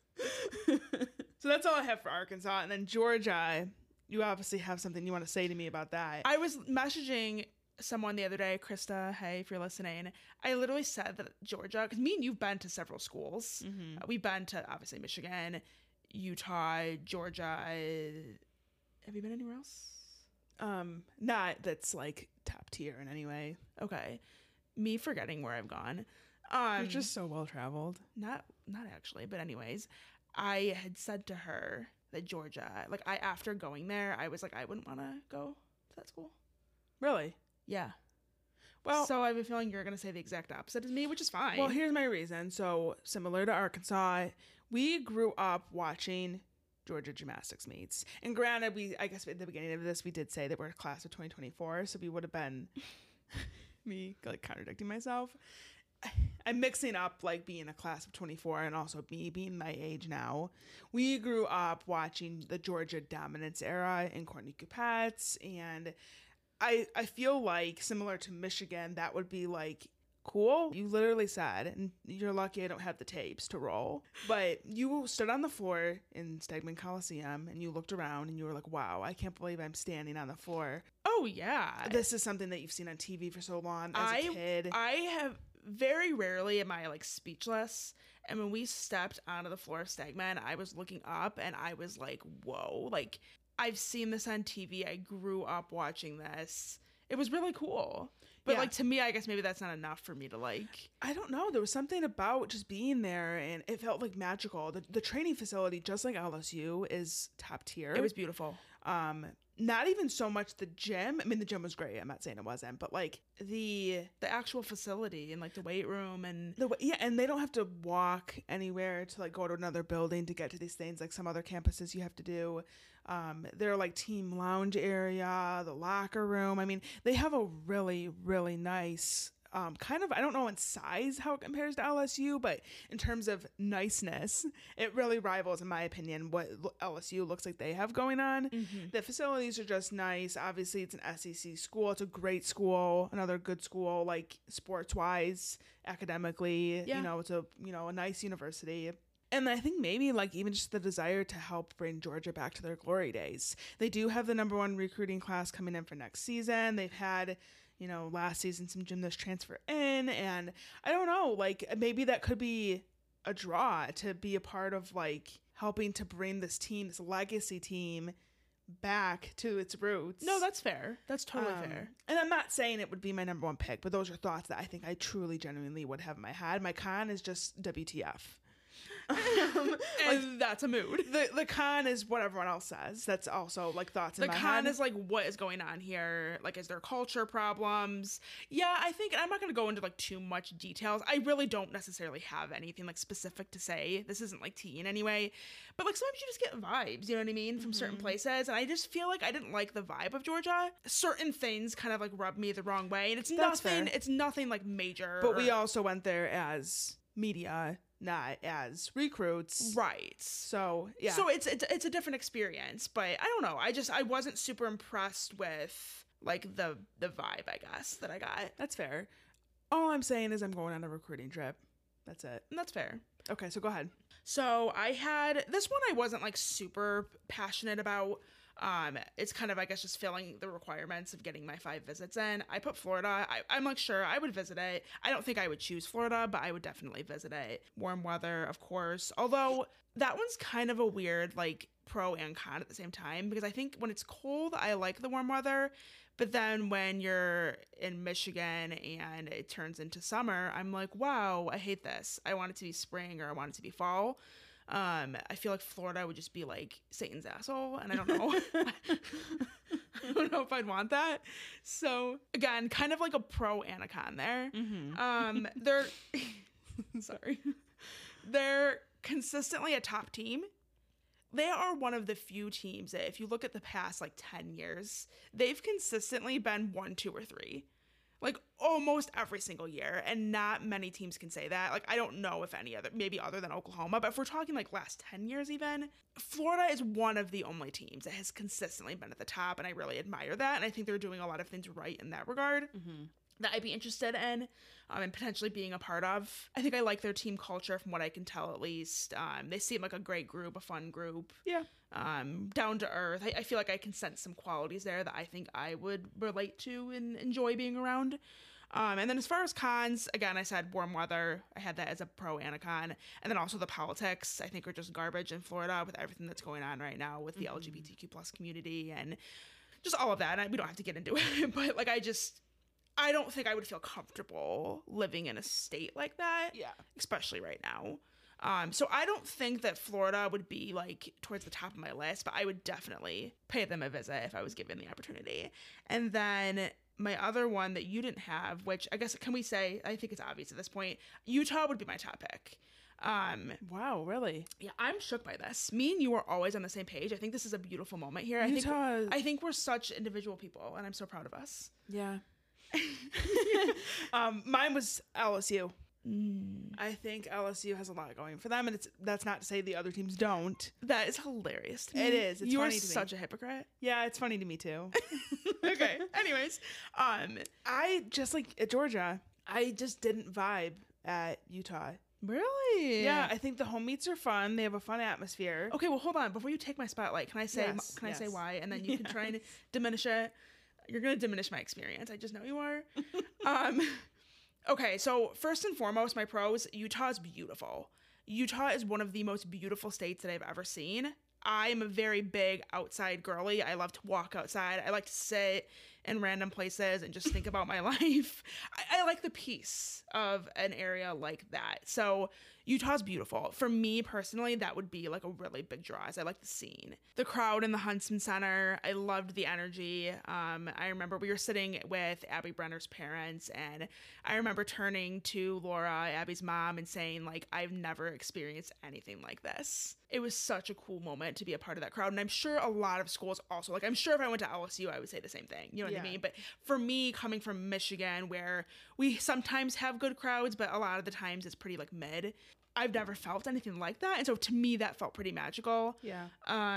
Speaker 5: So that's all I have for Arkansas. And then Georgia, you obviously have something you want to say to me about that.
Speaker 3: I was messaging someone the other day, Krista, hey, if you're listening, I literally said that Georgia, because me and you've been to several schools. We've been to obviously Michigan, Utah, Georgia. Have you been anywhere else?
Speaker 5: Not that's like top tier in any way.
Speaker 3: Okay. Me forgetting where I've gone.
Speaker 5: You're just so well traveled.
Speaker 3: Not actually, but anyways, I had said to her that Georgia, like after going there, I was like, I wouldn't want to go to that school.
Speaker 5: Really?
Speaker 3: Yeah.
Speaker 5: Well,
Speaker 3: so I have a feeling you're going to say the exact opposite as me, which is fine.
Speaker 5: well, here's my reason. So similar to Arkansas, we grew up watching Georgia gymnastics meets. And granted, I guess at the beginning of this, we did say that we're a class of 2024, so we would have been me like contradicting myself. I'm mixing up like being a class of 24 and also me being my age now. We grew up watching the Georgia dominance era and Courtney Kupets, and I feel like similar to Michigan, that would be like cool. You literally said, and you're lucky I don't have the tapes to roll, but you stood on the floor in Stegman Coliseum and you looked around and you were like, wow, I can't believe I'm standing on the floor.
Speaker 3: oh, yeah.
Speaker 5: This is something that you've seen on TV for so long as a kid.
Speaker 3: I have very rarely am I like speechless. And when we stepped onto the floor of Stegman, I was looking up and I was like, whoa, like I've seen this on TV. I grew up watching this. It was really cool. But
Speaker 5: Yeah.
Speaker 3: like to me, I guess maybe that's not enough for me to like.
Speaker 5: I don't know. There was something about just being there and it felt like magical. The training facility, just like LSU, is top tier.
Speaker 3: It was beautiful.
Speaker 5: Not even so much the gym. I mean, the gym was great. I'm not saying it wasn't, but like the
Speaker 3: actual facility and like the weight room and
Speaker 5: yeah, and they don't have to walk anywhere to like go to another building to get to these things like some other campuses you have to do. Their like team lounge area, the locker room. I mean, they have a really, really nice kind of, I don't know in size how it compares to LSU, but in terms of niceness, it really rivals, in my opinion, what LSU looks like they have going on.
Speaker 3: Mm-hmm.
Speaker 5: The facilities are just nice. Obviously, it's an SEC school. It's a great school, another good school, like sports-wise, academically.
Speaker 3: Yeah.
Speaker 5: You know, it's a nice university. And I think maybe like even just the desire to help bring Georgia back to their glory days. They do have the #1 recruiting class coming in for next season. They've had, last season some gymnasts transfer in, and I don't know, like maybe that could be a draw to be a part of like helping to bring this team, this legacy team, back to its roots.
Speaker 3: no, that's fair. That's totally fair.
Speaker 5: And I'm not saying it would be my #1 pick, but those are thoughts that I think I truly, genuinely would have in my head. My con is just WTF.
Speaker 3: And that's a mood.
Speaker 5: The con is what everyone else says. That's also like thoughts in
Speaker 3: The
Speaker 5: my
Speaker 3: con
Speaker 5: head.
Speaker 3: is like, what is going on here? Like, is there culture problems? Yeah, I think, and I'm not going to go into like too much details. I really don't necessarily have anything like specific to say. This isn't like tea in any way, but like sometimes you just get vibes, you know what I mean, from certain places. And I just feel like I didn't like the vibe of Georgia. Certain things kind of like rubbed me the wrong way, and it's
Speaker 5: That's
Speaker 3: nothing.
Speaker 5: fair.
Speaker 3: It's nothing like major.
Speaker 5: But we also went there as media, not as recruits.
Speaker 3: right.
Speaker 5: So yeah.
Speaker 3: So it's a different experience, but I don't know. I wasn't super impressed with like the vibe, I guess, that I got.
Speaker 5: That's fair. All I'm saying is I'm going on a recruiting trip. That's it.
Speaker 3: And that's fair.
Speaker 5: Okay, so go ahead.
Speaker 3: So I had this one I wasn't like super passionate about. It's kind of, I guess, just filling the requirements of getting my 5 visits in. I put Florida. I'm like, sure, I would visit it. I don't think I would choose Florida, but I would definitely visit it. Warm weather, of course. Although that one's kind of a weird, like, pro and con at the same time, because I think when it's cold, I like the warm weather. But then when you're in Michigan and it turns into summer, I'm like, wow, I hate this. I want it to be spring or I want it to be fall. I feel like Florida would just be like Satan's asshole, and I don't know. I don't know if I'd want that. So again, kind of like a pro and a con there. They're sorry. They're consistently a top team. They are one of the few teams that if you look at the past like 10 years, they've consistently been 1, 2, or 3. Like almost every single year, and not many teams can say that. Like I don't know if any other, maybe other than Oklahoma, but if we're talking like last 10 years even, Florida is one of the only teams that has consistently been at the top, and I really admire that, and I think they're doing a lot of things right in that regard. That I'd be interested in and potentially being a part of. I think I like their team culture from what I can tell, at least. They seem like a great group, a fun group.
Speaker 5: Yeah.
Speaker 3: Down to earth. I feel like I can sense some qualities there that I think I would relate to and enjoy being around. And then as far as cons, again, I said warm weather. I had that as a pro and a con. And then also the politics, I think, are just garbage in Florida with everything that's going on right now with the LGBTQ plus community and just all of that. And we don't have to get into it, but like I don't think I would feel comfortable living in a state like that.
Speaker 5: Yeah.
Speaker 3: Especially right now. So I don't think that Florida would be like towards the top of my list, but I would definitely pay them a visit if I was given the opportunity. And then
Speaker 2: my other one that you didn't have, which I guess, can we say, I think it's obvious at this point, Utah would be my top pick.
Speaker 5: Wow, really?
Speaker 2: Yeah, I'm shook by this. Me and you are always on the same page. I think this is a beautiful moment here. I think we're such individual people, and I'm so proud of us.
Speaker 5: Yeah. Mine was LSU. I think LSU has a lot going for them, and that's not to say the other teams don't.
Speaker 2: That is hilarious to me.
Speaker 5: It is. It's
Speaker 2: you
Speaker 5: funny
Speaker 2: are
Speaker 5: to me.
Speaker 2: such a hypocrite.
Speaker 5: Yeah, it's funny to me too.
Speaker 2: Okay. Anyways,
Speaker 5: I just like at Georgia, I just didn't vibe at Utah.
Speaker 2: really?
Speaker 5: Yeah, I think the home meets are fun. They have a fun atmosphere.
Speaker 2: Okay, well, hold on. Before you take my spotlight, can I say I say why, and then you can try and diminish it. You're gonna diminish my experience. I just know you are. Okay, so first and foremost, my pros. Utah is beautiful. Utah is one of the most beautiful states that I've ever seen. I am a very big outside girly. I love to walk outside. I like to sit in random places and just think about my life. I like the peace of an area like that. So Utah's beautiful. For me personally, that would be like a really big draw, as I like the scene. The crowd in the Huntsman Center, I loved the energy. I remember we were sitting with Abby Brenner's parents, and I remember turning to Laura, Abby's mom, and saying, like, I've never experienced anything like this. It was such a cool moment to be a part of that crowd. And I'm sure a lot of schools also, like, I'm sure if I went to LSU, I would say the same thing. You know what I mean? But for me, coming from Michigan, where we sometimes have good crowds, but a lot of the times it's pretty, like, mid, I've never felt anything like that. And so to me, that felt pretty magical.
Speaker 5: Yeah.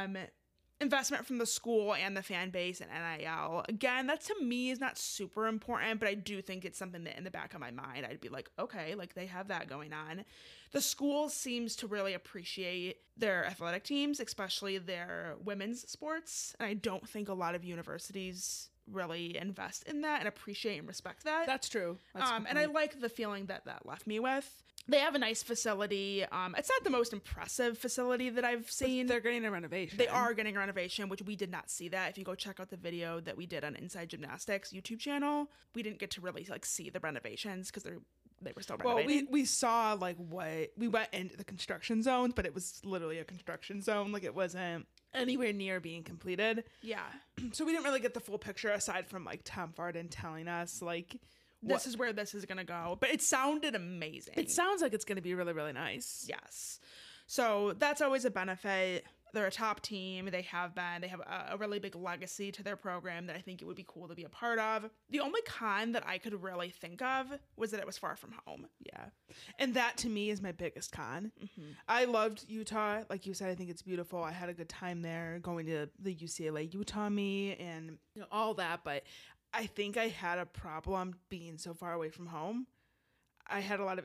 Speaker 2: Investment from the school and the fan base and NIL. Again, that to me is not super important, but I do think it's something that in the back of my mind, I'd be like, okay, like they have that going on. The school seems to really appreciate their athletic teams, especially their women's sports. And I don't think a lot of universities really invest in that and appreciate and respect that.
Speaker 5: That's true.
Speaker 2: And I like the feeling that that left me with. They have a nice facility. It's not the most impressive facility that I've seen.
Speaker 5: They're getting a renovation.
Speaker 2: They are getting a renovation, which we did not see that. If you go check out the video that we did on Inside Gymnastics YouTube channel, we didn't get to really like see the renovations because they were still renovating.
Speaker 5: Well, we saw like we went into the construction zones, but it was literally a construction zone. Like it wasn't anywhere near being completed.
Speaker 2: Yeah.
Speaker 5: So we didn't really get the full picture aside from like Tom Farden telling us like
Speaker 2: this is where this is going to go. But it sounded amazing.
Speaker 5: It sounds like it's going to be really, really nice.
Speaker 2: Yes. So that's always a benefit. They're a top team. They have a really big legacy to their program that I think it would be cool to be a part of. The only con that I could really think of was that it was far from home.
Speaker 5: Yeah. And that to me is my biggest con. Mm-hmm. I loved Utah. Like you said, I think it's beautiful. I had a good time there going to the UCLA Utah meet and all that. But I think I had a problem being so far away from home. I had a lot of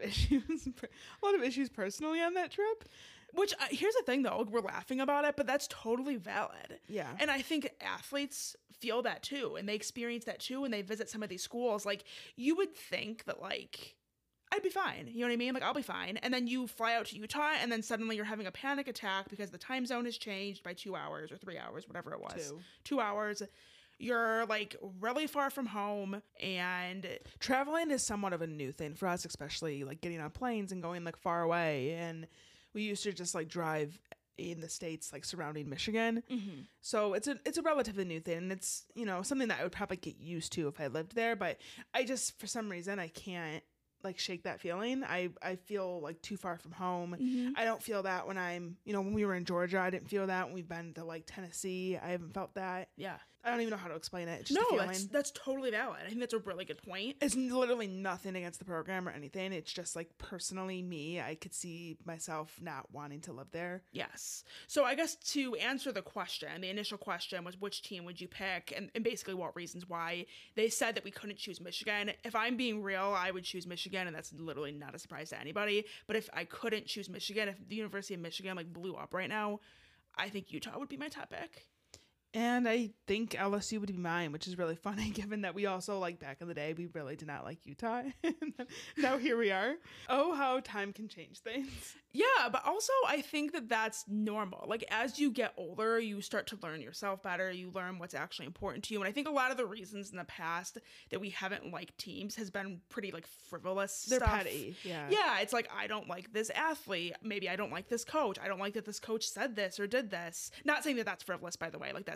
Speaker 5: issues personally on that trip.
Speaker 2: Which, here's the thing, though. We're laughing about it, but that's totally valid.
Speaker 5: Yeah.
Speaker 2: And I think athletes feel that, too. And they experience that, too, when they visit some of these schools. Like, you would think that, like, I'd be fine. You know what I mean? Like, I'll be fine. And then you fly out to Utah, and then suddenly you're having a panic attack because the time zone has changed by 2 hours or 3 hours, whatever it was. 2 hours. You're, like, really far from home, and
Speaker 5: traveling is somewhat of a new thing for us, especially, like, getting on planes and going, like, far away. And we used to just, like, drive in the states, like, surrounding Michigan. Mm-hmm. So it's a relatively new thing, and it's, something that I would probably get used to if I lived there. But I just, for some reason, I can't, like, shake that feeling. I feel, like, too far from home. Mm-hmm. I don't feel that when I'm, when we were in Georgia, I didn't feel that. When we've been to, like, Tennessee, I haven't felt that.
Speaker 2: Yeah.
Speaker 5: I don't even know how to explain it. It's just a feeling.
Speaker 2: That's totally valid. I think that's a really good point.
Speaker 5: It's literally nothing against the program or anything. It's just like personally me, I could see myself not wanting to live there.
Speaker 2: Yes. So I guess to answer the question, the initial question was which team would you pick and basically what reasons why. They said that we couldn't choose Michigan. If I'm being real, I would choose Michigan, and that's literally not a surprise to anybody. But if I couldn't choose Michigan, if the University of Michigan like blew up right now, I think Utah would be my top pick.
Speaker 5: And I think LSU would be mine, which is really funny given that we also, like, back in the day, we really did not like Utah. Now here we are. Oh, how time can change things.
Speaker 2: Yeah, but also I think that that's normal. Like, as you get older, you start to learn yourself better. You learn what's actually important to you. And I think a lot of the reasons in the past that we haven't liked teams has been pretty, like, frivolous
Speaker 5: They're
Speaker 2: stuff.
Speaker 5: petty, yeah.
Speaker 2: Yeah, it's like, I don't like this athlete. Maybe I don't like this coach. I don't like that this coach said this or did this. Not saying that that's frivolous, by the way. Like, that's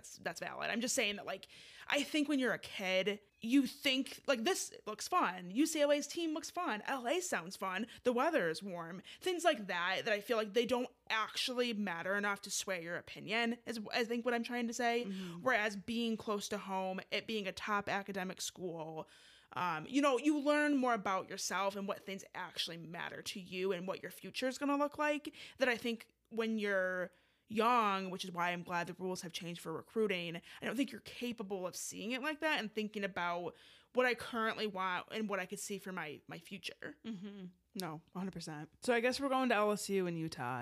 Speaker 2: that's valid. I'm just saying that, like, I think when you're a kid, you think, like, this looks fun. UCLA's team looks fun. LA sounds fun. The weather is warm. Things like that I feel like they don't actually matter enough to sway your opinion, is I think what I'm trying to say. Whereas being close to home, it being a top academic school, you know, you learn more about yourself and what things actually matter to you and what your future is going to look like, that I think when you're young, which is why I'm glad the rules have changed for recruiting, I don't think you're capable of seeing it like that and thinking about what I currently want and what I could see for my future.
Speaker 5: No, 100%. So I guess we're going to LSU in Utah.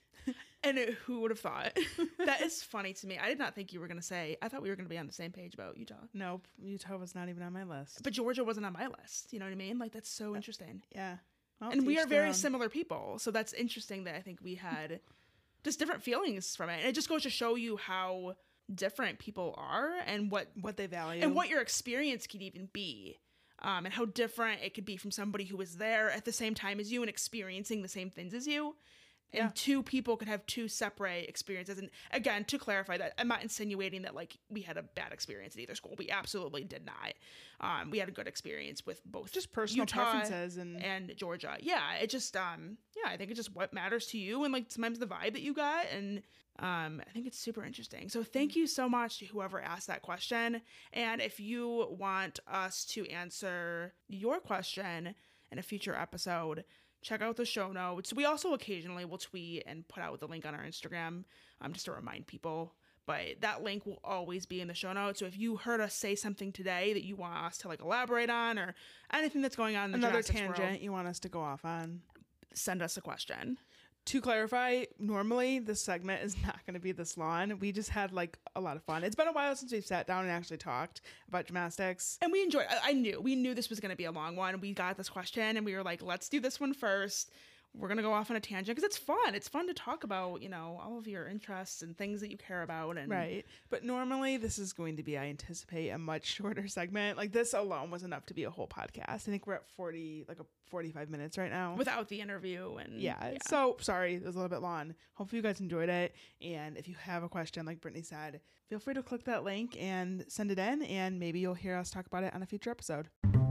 Speaker 2: And who would have thought? That is funny to me. I did not think you were going to say, I thought we were going to be on the same page about Utah.
Speaker 5: Nope, Utah was not even on my list.
Speaker 2: But Georgia wasn't on my list. You know what I mean? Like, that's so interesting.
Speaker 5: Yeah. Well,
Speaker 2: and we
Speaker 5: teach
Speaker 2: are very
Speaker 5: their own.
Speaker 2: similar people. So that's interesting that I think we had just different feelings from it. And it just goes to show you how different people are and what
Speaker 5: they value
Speaker 2: and what your experience could even be. And how different it could be from somebody who was there at the same time as you and experiencing the same things as you. And two people could have two separate experiences. And again, to clarify that, I'm not insinuating that, like, we had a bad experience at either school. We absolutely did not. We had a good experience with both,
Speaker 5: just personal
Speaker 2: Utah
Speaker 5: preferences and
Speaker 2: Georgia. Yeah, it just I think it's just what matters to you and, like, sometimes the vibe that you got. And I think it's super interesting. So thank you so much to whoever asked that question. And if you want us to answer your question in a future episode, check out the show notes. We also occasionally will tweet and put out the link on our Instagram just to remind people. But that link will always be in the show notes. So if you heard us say something today that you want us to, like, elaborate on, or anything that's going on in the
Speaker 5: another
Speaker 2: gymnastics
Speaker 5: tangent
Speaker 2: world,
Speaker 5: you want us to go off on,
Speaker 2: send us a question.
Speaker 5: To clarify, normally this segment is not going to be this long. We just had, like, a lot of fun. It's been a while since we've sat down and actually talked about gymnastics.
Speaker 2: And we enjoyed it. We knew this was going to be a long one. We got this question and we were like, let's do this one first. We're going to go off on a tangent because it's fun. It's fun to talk about, you know, all of your interests and things that you care about. And
Speaker 5: right. But normally this is going to be, I anticipate, a much shorter segment. Like, this alone was enough to be a whole podcast. I think we're at 45 minutes right now.
Speaker 2: Without the interview. And
Speaker 5: yeah. So sorry, it was a little bit long. Hopefully you guys enjoyed it. And if you have a question, like Brittany said, feel free to click that link and send it in, and maybe you'll hear us talk about it on a future episode.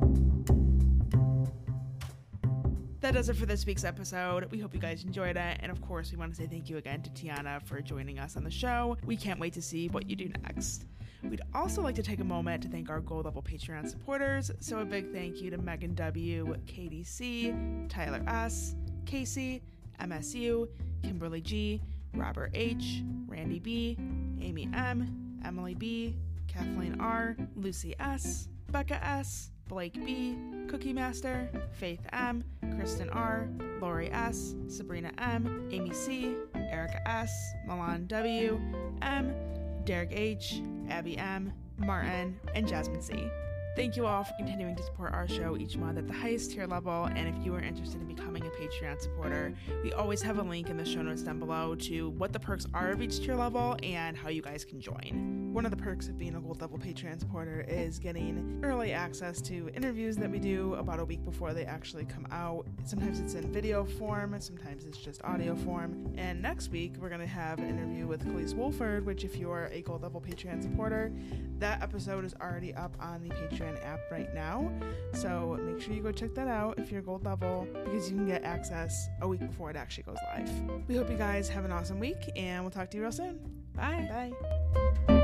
Speaker 2: That does it for this week's episode. We hope you guys enjoyed it. And of course, we want to say thank you again to Tiana for joining us on the show. We can't wait to see what you do next. We'd also like to take a moment to thank our gold level Patreon supporters. So a big thank you to Megan W., Katie C., Tyler S., Casey, MSU, Kimberly G., Robert H., Randy B., Amy M., Emily B., Kathleen R., Lucy S., Becca S., Blake B., Cookie Master, Faith M., Kristen R., Lori S., Sabrina M., Amy C., Erica S., Milan W., M., Derek H., Abby M., Martin, and Jasmine C. Thank you all for continuing to support our show each month at the highest tier level, and if you are interested in becoming a Patreon supporter, we always have a link in the show notes down below to what the perks are of each tier level and how you guys can join.
Speaker 5: One of the perks of being a gold level Patreon supporter is getting early access to interviews that we do about a week before they actually come out. Sometimes it's in video form, sometimes it's just audio form. And next week, we're going to have an interview with Khalees Wolford, which if you're a gold level Patreon supporter, that episode is already up on the Patreon app right now. So make sure you go check that out if you're gold level, because you can get access a week before it actually goes live. We hope you guys have an awesome week, and we'll talk to you real soon. Bye. Bye.